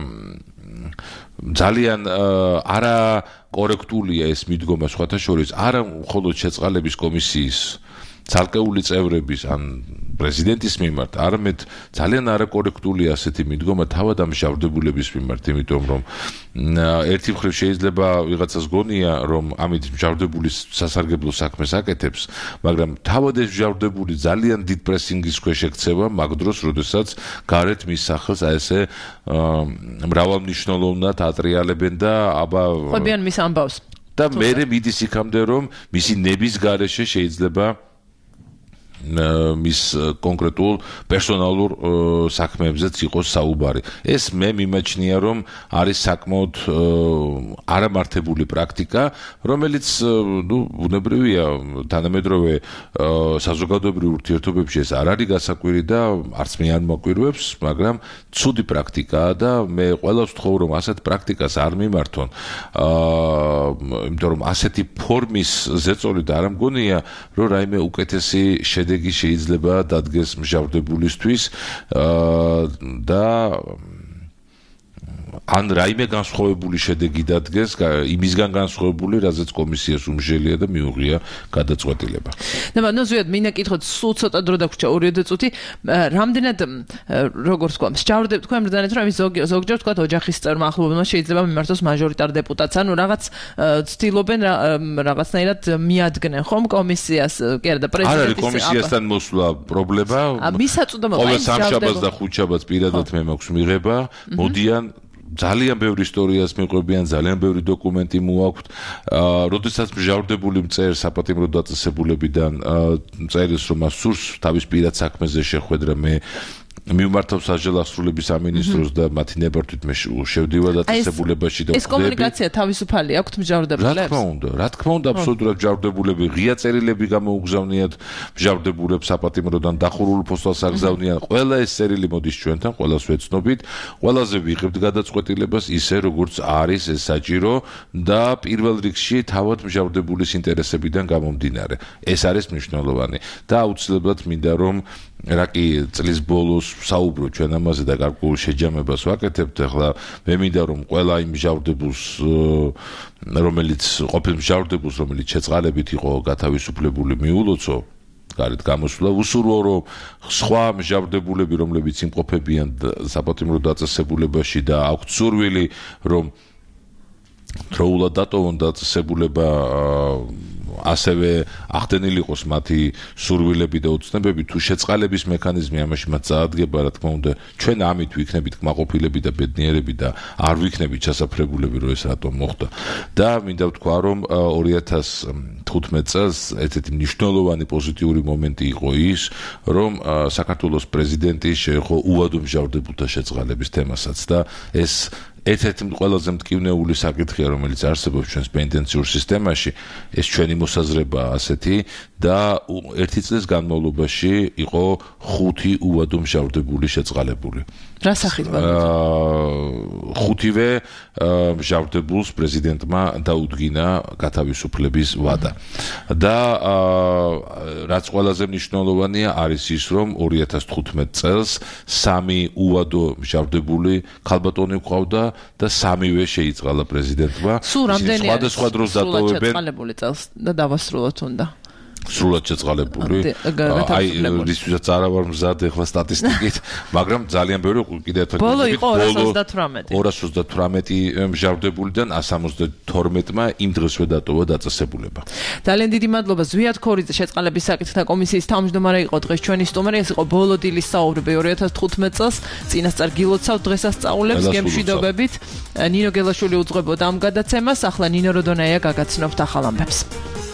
ძალიან არა კორექტულია ეს მიდგომა სხვათა შორის, არა მხოლოდ შეწყალების კომისიის ცალკეული წევრების ან პრეზიდენტის მიმართ, არამედ ძალიან არაკორექტულია ასეთი მიდგომა თავად ამ მჟავრდებულების მიმართ, იმიტომ რომ ერთი მხრივ შეიძლება ვიღაცას გონია, რომ ამით მჟავრდებულის სასარგებლო საქმეს აკეთებს, მაგრამ თავად ეს მჟავრდებული ძალიან დიდ პრესინგის ქვეშ ექცევა მაგ დროს, როდესაც გარეთ მის სახელს აი ესე მრავალმნიშვნელოვნად ატრიალებენ და აბა ყვებიან მის ამბავს. და მერე მიდის იქამდე, რომ მისი ნების გარეშე შეიძლება მის კონკრეტულ პერსონალურ საქმეებზეც იყოს საუბარი. ეს მე მიმაჩნია, რომ არის საკმაოდ არამართებული პრაქტიკა, რომელიც ნუ ბუნებრივია თანამედროვე საზოგადოებრივ ურთიერთობებში ეს არ არის გასაკვირი და არც მე არ მაკვირვებს, მაგრამ ცუდი პრაქტიკაა და მე ყველას ვთხოვ, რომ ასეთ პრაქტიკას არ მიმართონ. იმიტომ რომ ასეთი ფორმის ზეწოლით არ მგონია, რომ რაიმე უკეთესი შედეგი შეიძლება დადგეს მჟავრდებულისთვის და ან რაიმე განსხვავებული შედეგი დადგეს იმისგან განსხვავებული, რაზეც კომისიას უმჟელია და მიუღია გადაწყვეტილება. ნება, ნუ ზუსტად მინდა კითხოთ, სულ ცოტა დრო დაგვრჩა ორი წუთი, რამდენად როგორც თქვა, მსჯავრდებთ თქვენ ბრძანეთ, რომ ზოგჯერ თქვა ოჯახის წევრმა ახლობელმა შეიძლება მიმართოს მაჟორიტარ დეპუტატს, ანუ რაღაც ცდილობენ რაღაცნაირად მიადგნენ ხომ კომისიას, კი არა და პრეზიდენტის არ არის კომისიასთან მოსვლა პრობლემა. მისაწვდომობა ყოველ სამშაბათს და ხუთშაბათს პირადად მე მაქვს მიღება, მოდიან ძალიან ბევრი ისტორიას მიყვებიან, ძალიან ბევრი დოკუმენტი მოაქვთ. როდესაც მჟავრდებული მწერს საპატიმრო დაწესებულებიდან წერილს, რომ მას სურს თავის პირად საქმეზე შეხვედრა, მე მიმართავ სასჯელ ასრულების სამინისტროს და მათი ნებართვით მე შევდივარ დაწესებულებაში და ეს კომუნიკაცია თავისუფალი აქვთ მჟავრდებულებს? რა თქმა უნდა, რა თქმა უნდა, აბსოლუტურად მჟავრდებულები, ღია წერილები გამოუგზავნიათ მჟავრდებულებს საპატიმროდან დახურულ ფოსტას აგზავნიან. ყველა ეს წერილი მოდის ჩვენთან, ყველას ვეცნობით, ყველაზე ვიღებთ გადაწყვეტილებას ისე, როგორც არის ეს საჭირო და პირველ რიგში თავად მჟავრდებულის ინტერესებიდან გამომდინარე. ეს არის მნიშვნელოვანი და აუცილებლად მინდა რომ რა კი წლის ბოლოს საუბრო ჩვენ ამაზე და გარკვეულ შეჯამებას ვაკეთებთ. ახლა მე მინდა რომ ყველა იმ მჟავრდებულს, რომელიც ყოფილ მჟავრდებულს, რომელიც შეწყალებით იყო გათავისუფლებული, მიულოცო სიხარით გამოსვლა. უსურვო რომ სხვა მსჯავრდებულები, რომლებიც იმყოფებიან საპატიმრო დაწესებულებაში და აქვთ სურვილი, რომ დროულად დატოვონ დაწესებულება ასევე ახდენილი იყოს მათი სურვილები და უცნებები, თუ შეწყალების მექანიზმი ამაში მათ წაადგება, რა თქმა უნდა, ჩვენ ამით ვიქნებით კმაყოფილები და ბედნიერები და არ ვიქნებით ჩასაფრებულები, რომ ეს რატომ მოხდა. და მინდა ვთქვა, რომ ორი ათას თხუთმეტ წელს ერთ-ერთი მნიშვნელოვანი პოზიტიური მომენტი იყო ის, რომ საქართველოს პრეზიდენტი შეეხო უადო მსჯავრდებულთა შეწყალების თემასაც და ეს ერთ-ერთი ყველაზე მტკივნეული საკითხია, რომელიც არსებობს ჩვენს პენიტენციურ სისტემაში, ეს ჩვენი მოსაზრება ასეთი და ერთი წლის განმავლობაში იყო ხუთი უადო მსჯავრდებული შეწყალებული. რა სახით? ხუთივე მსჯავრდებულს პრეზიდენტმა დაუდგინა გათავისუფლების ვადა. და რაც ყველაზე მნიშვნელოვანია არის ის, რომ ორი ათას თხუთმეტ წელს სამი უადო მსჯავრდებული ქალბატონი ყავდა და სამივე შეიწყალა პრეზიდენტმა. სულ რამდენი არის სხვადასხვა დროს დატოვებენ შეწყალებული წელს და დავასრულოთ უნდა. სრულად შეწყალებული. აი, რისთვისაც არა ვარ მზად ეხლა სტატისტიკით, მაგრამ ძალიან ბევრი კიდევ ერთხელ ბოლო იყო ორას ოცდათვრამეტი. ორას ოცდათვრამეტი მსჯავრდებულიდან ასი ოცდათორმეტმა იმ დღესვე დატოვა დაწესებულება. ძალიან დიდი მადლობა ზვიად ქორიძე შეწყალების საკითხთა კომისიის თავმჯდომარე იყო დღეს ჩვენი სტუმარი, ეს იყო ბოლო დილის საუბრები ორი ათას თხუთმეტ წელს წინასწარ გილოცავთ დღესასწაულებს გემშვიდობებით. ნინო გელაშვილი უძღვებოდა ამ გადაცემას, ახლა ნინო როდონაია გაგაცნობთ ახალ ამბებს.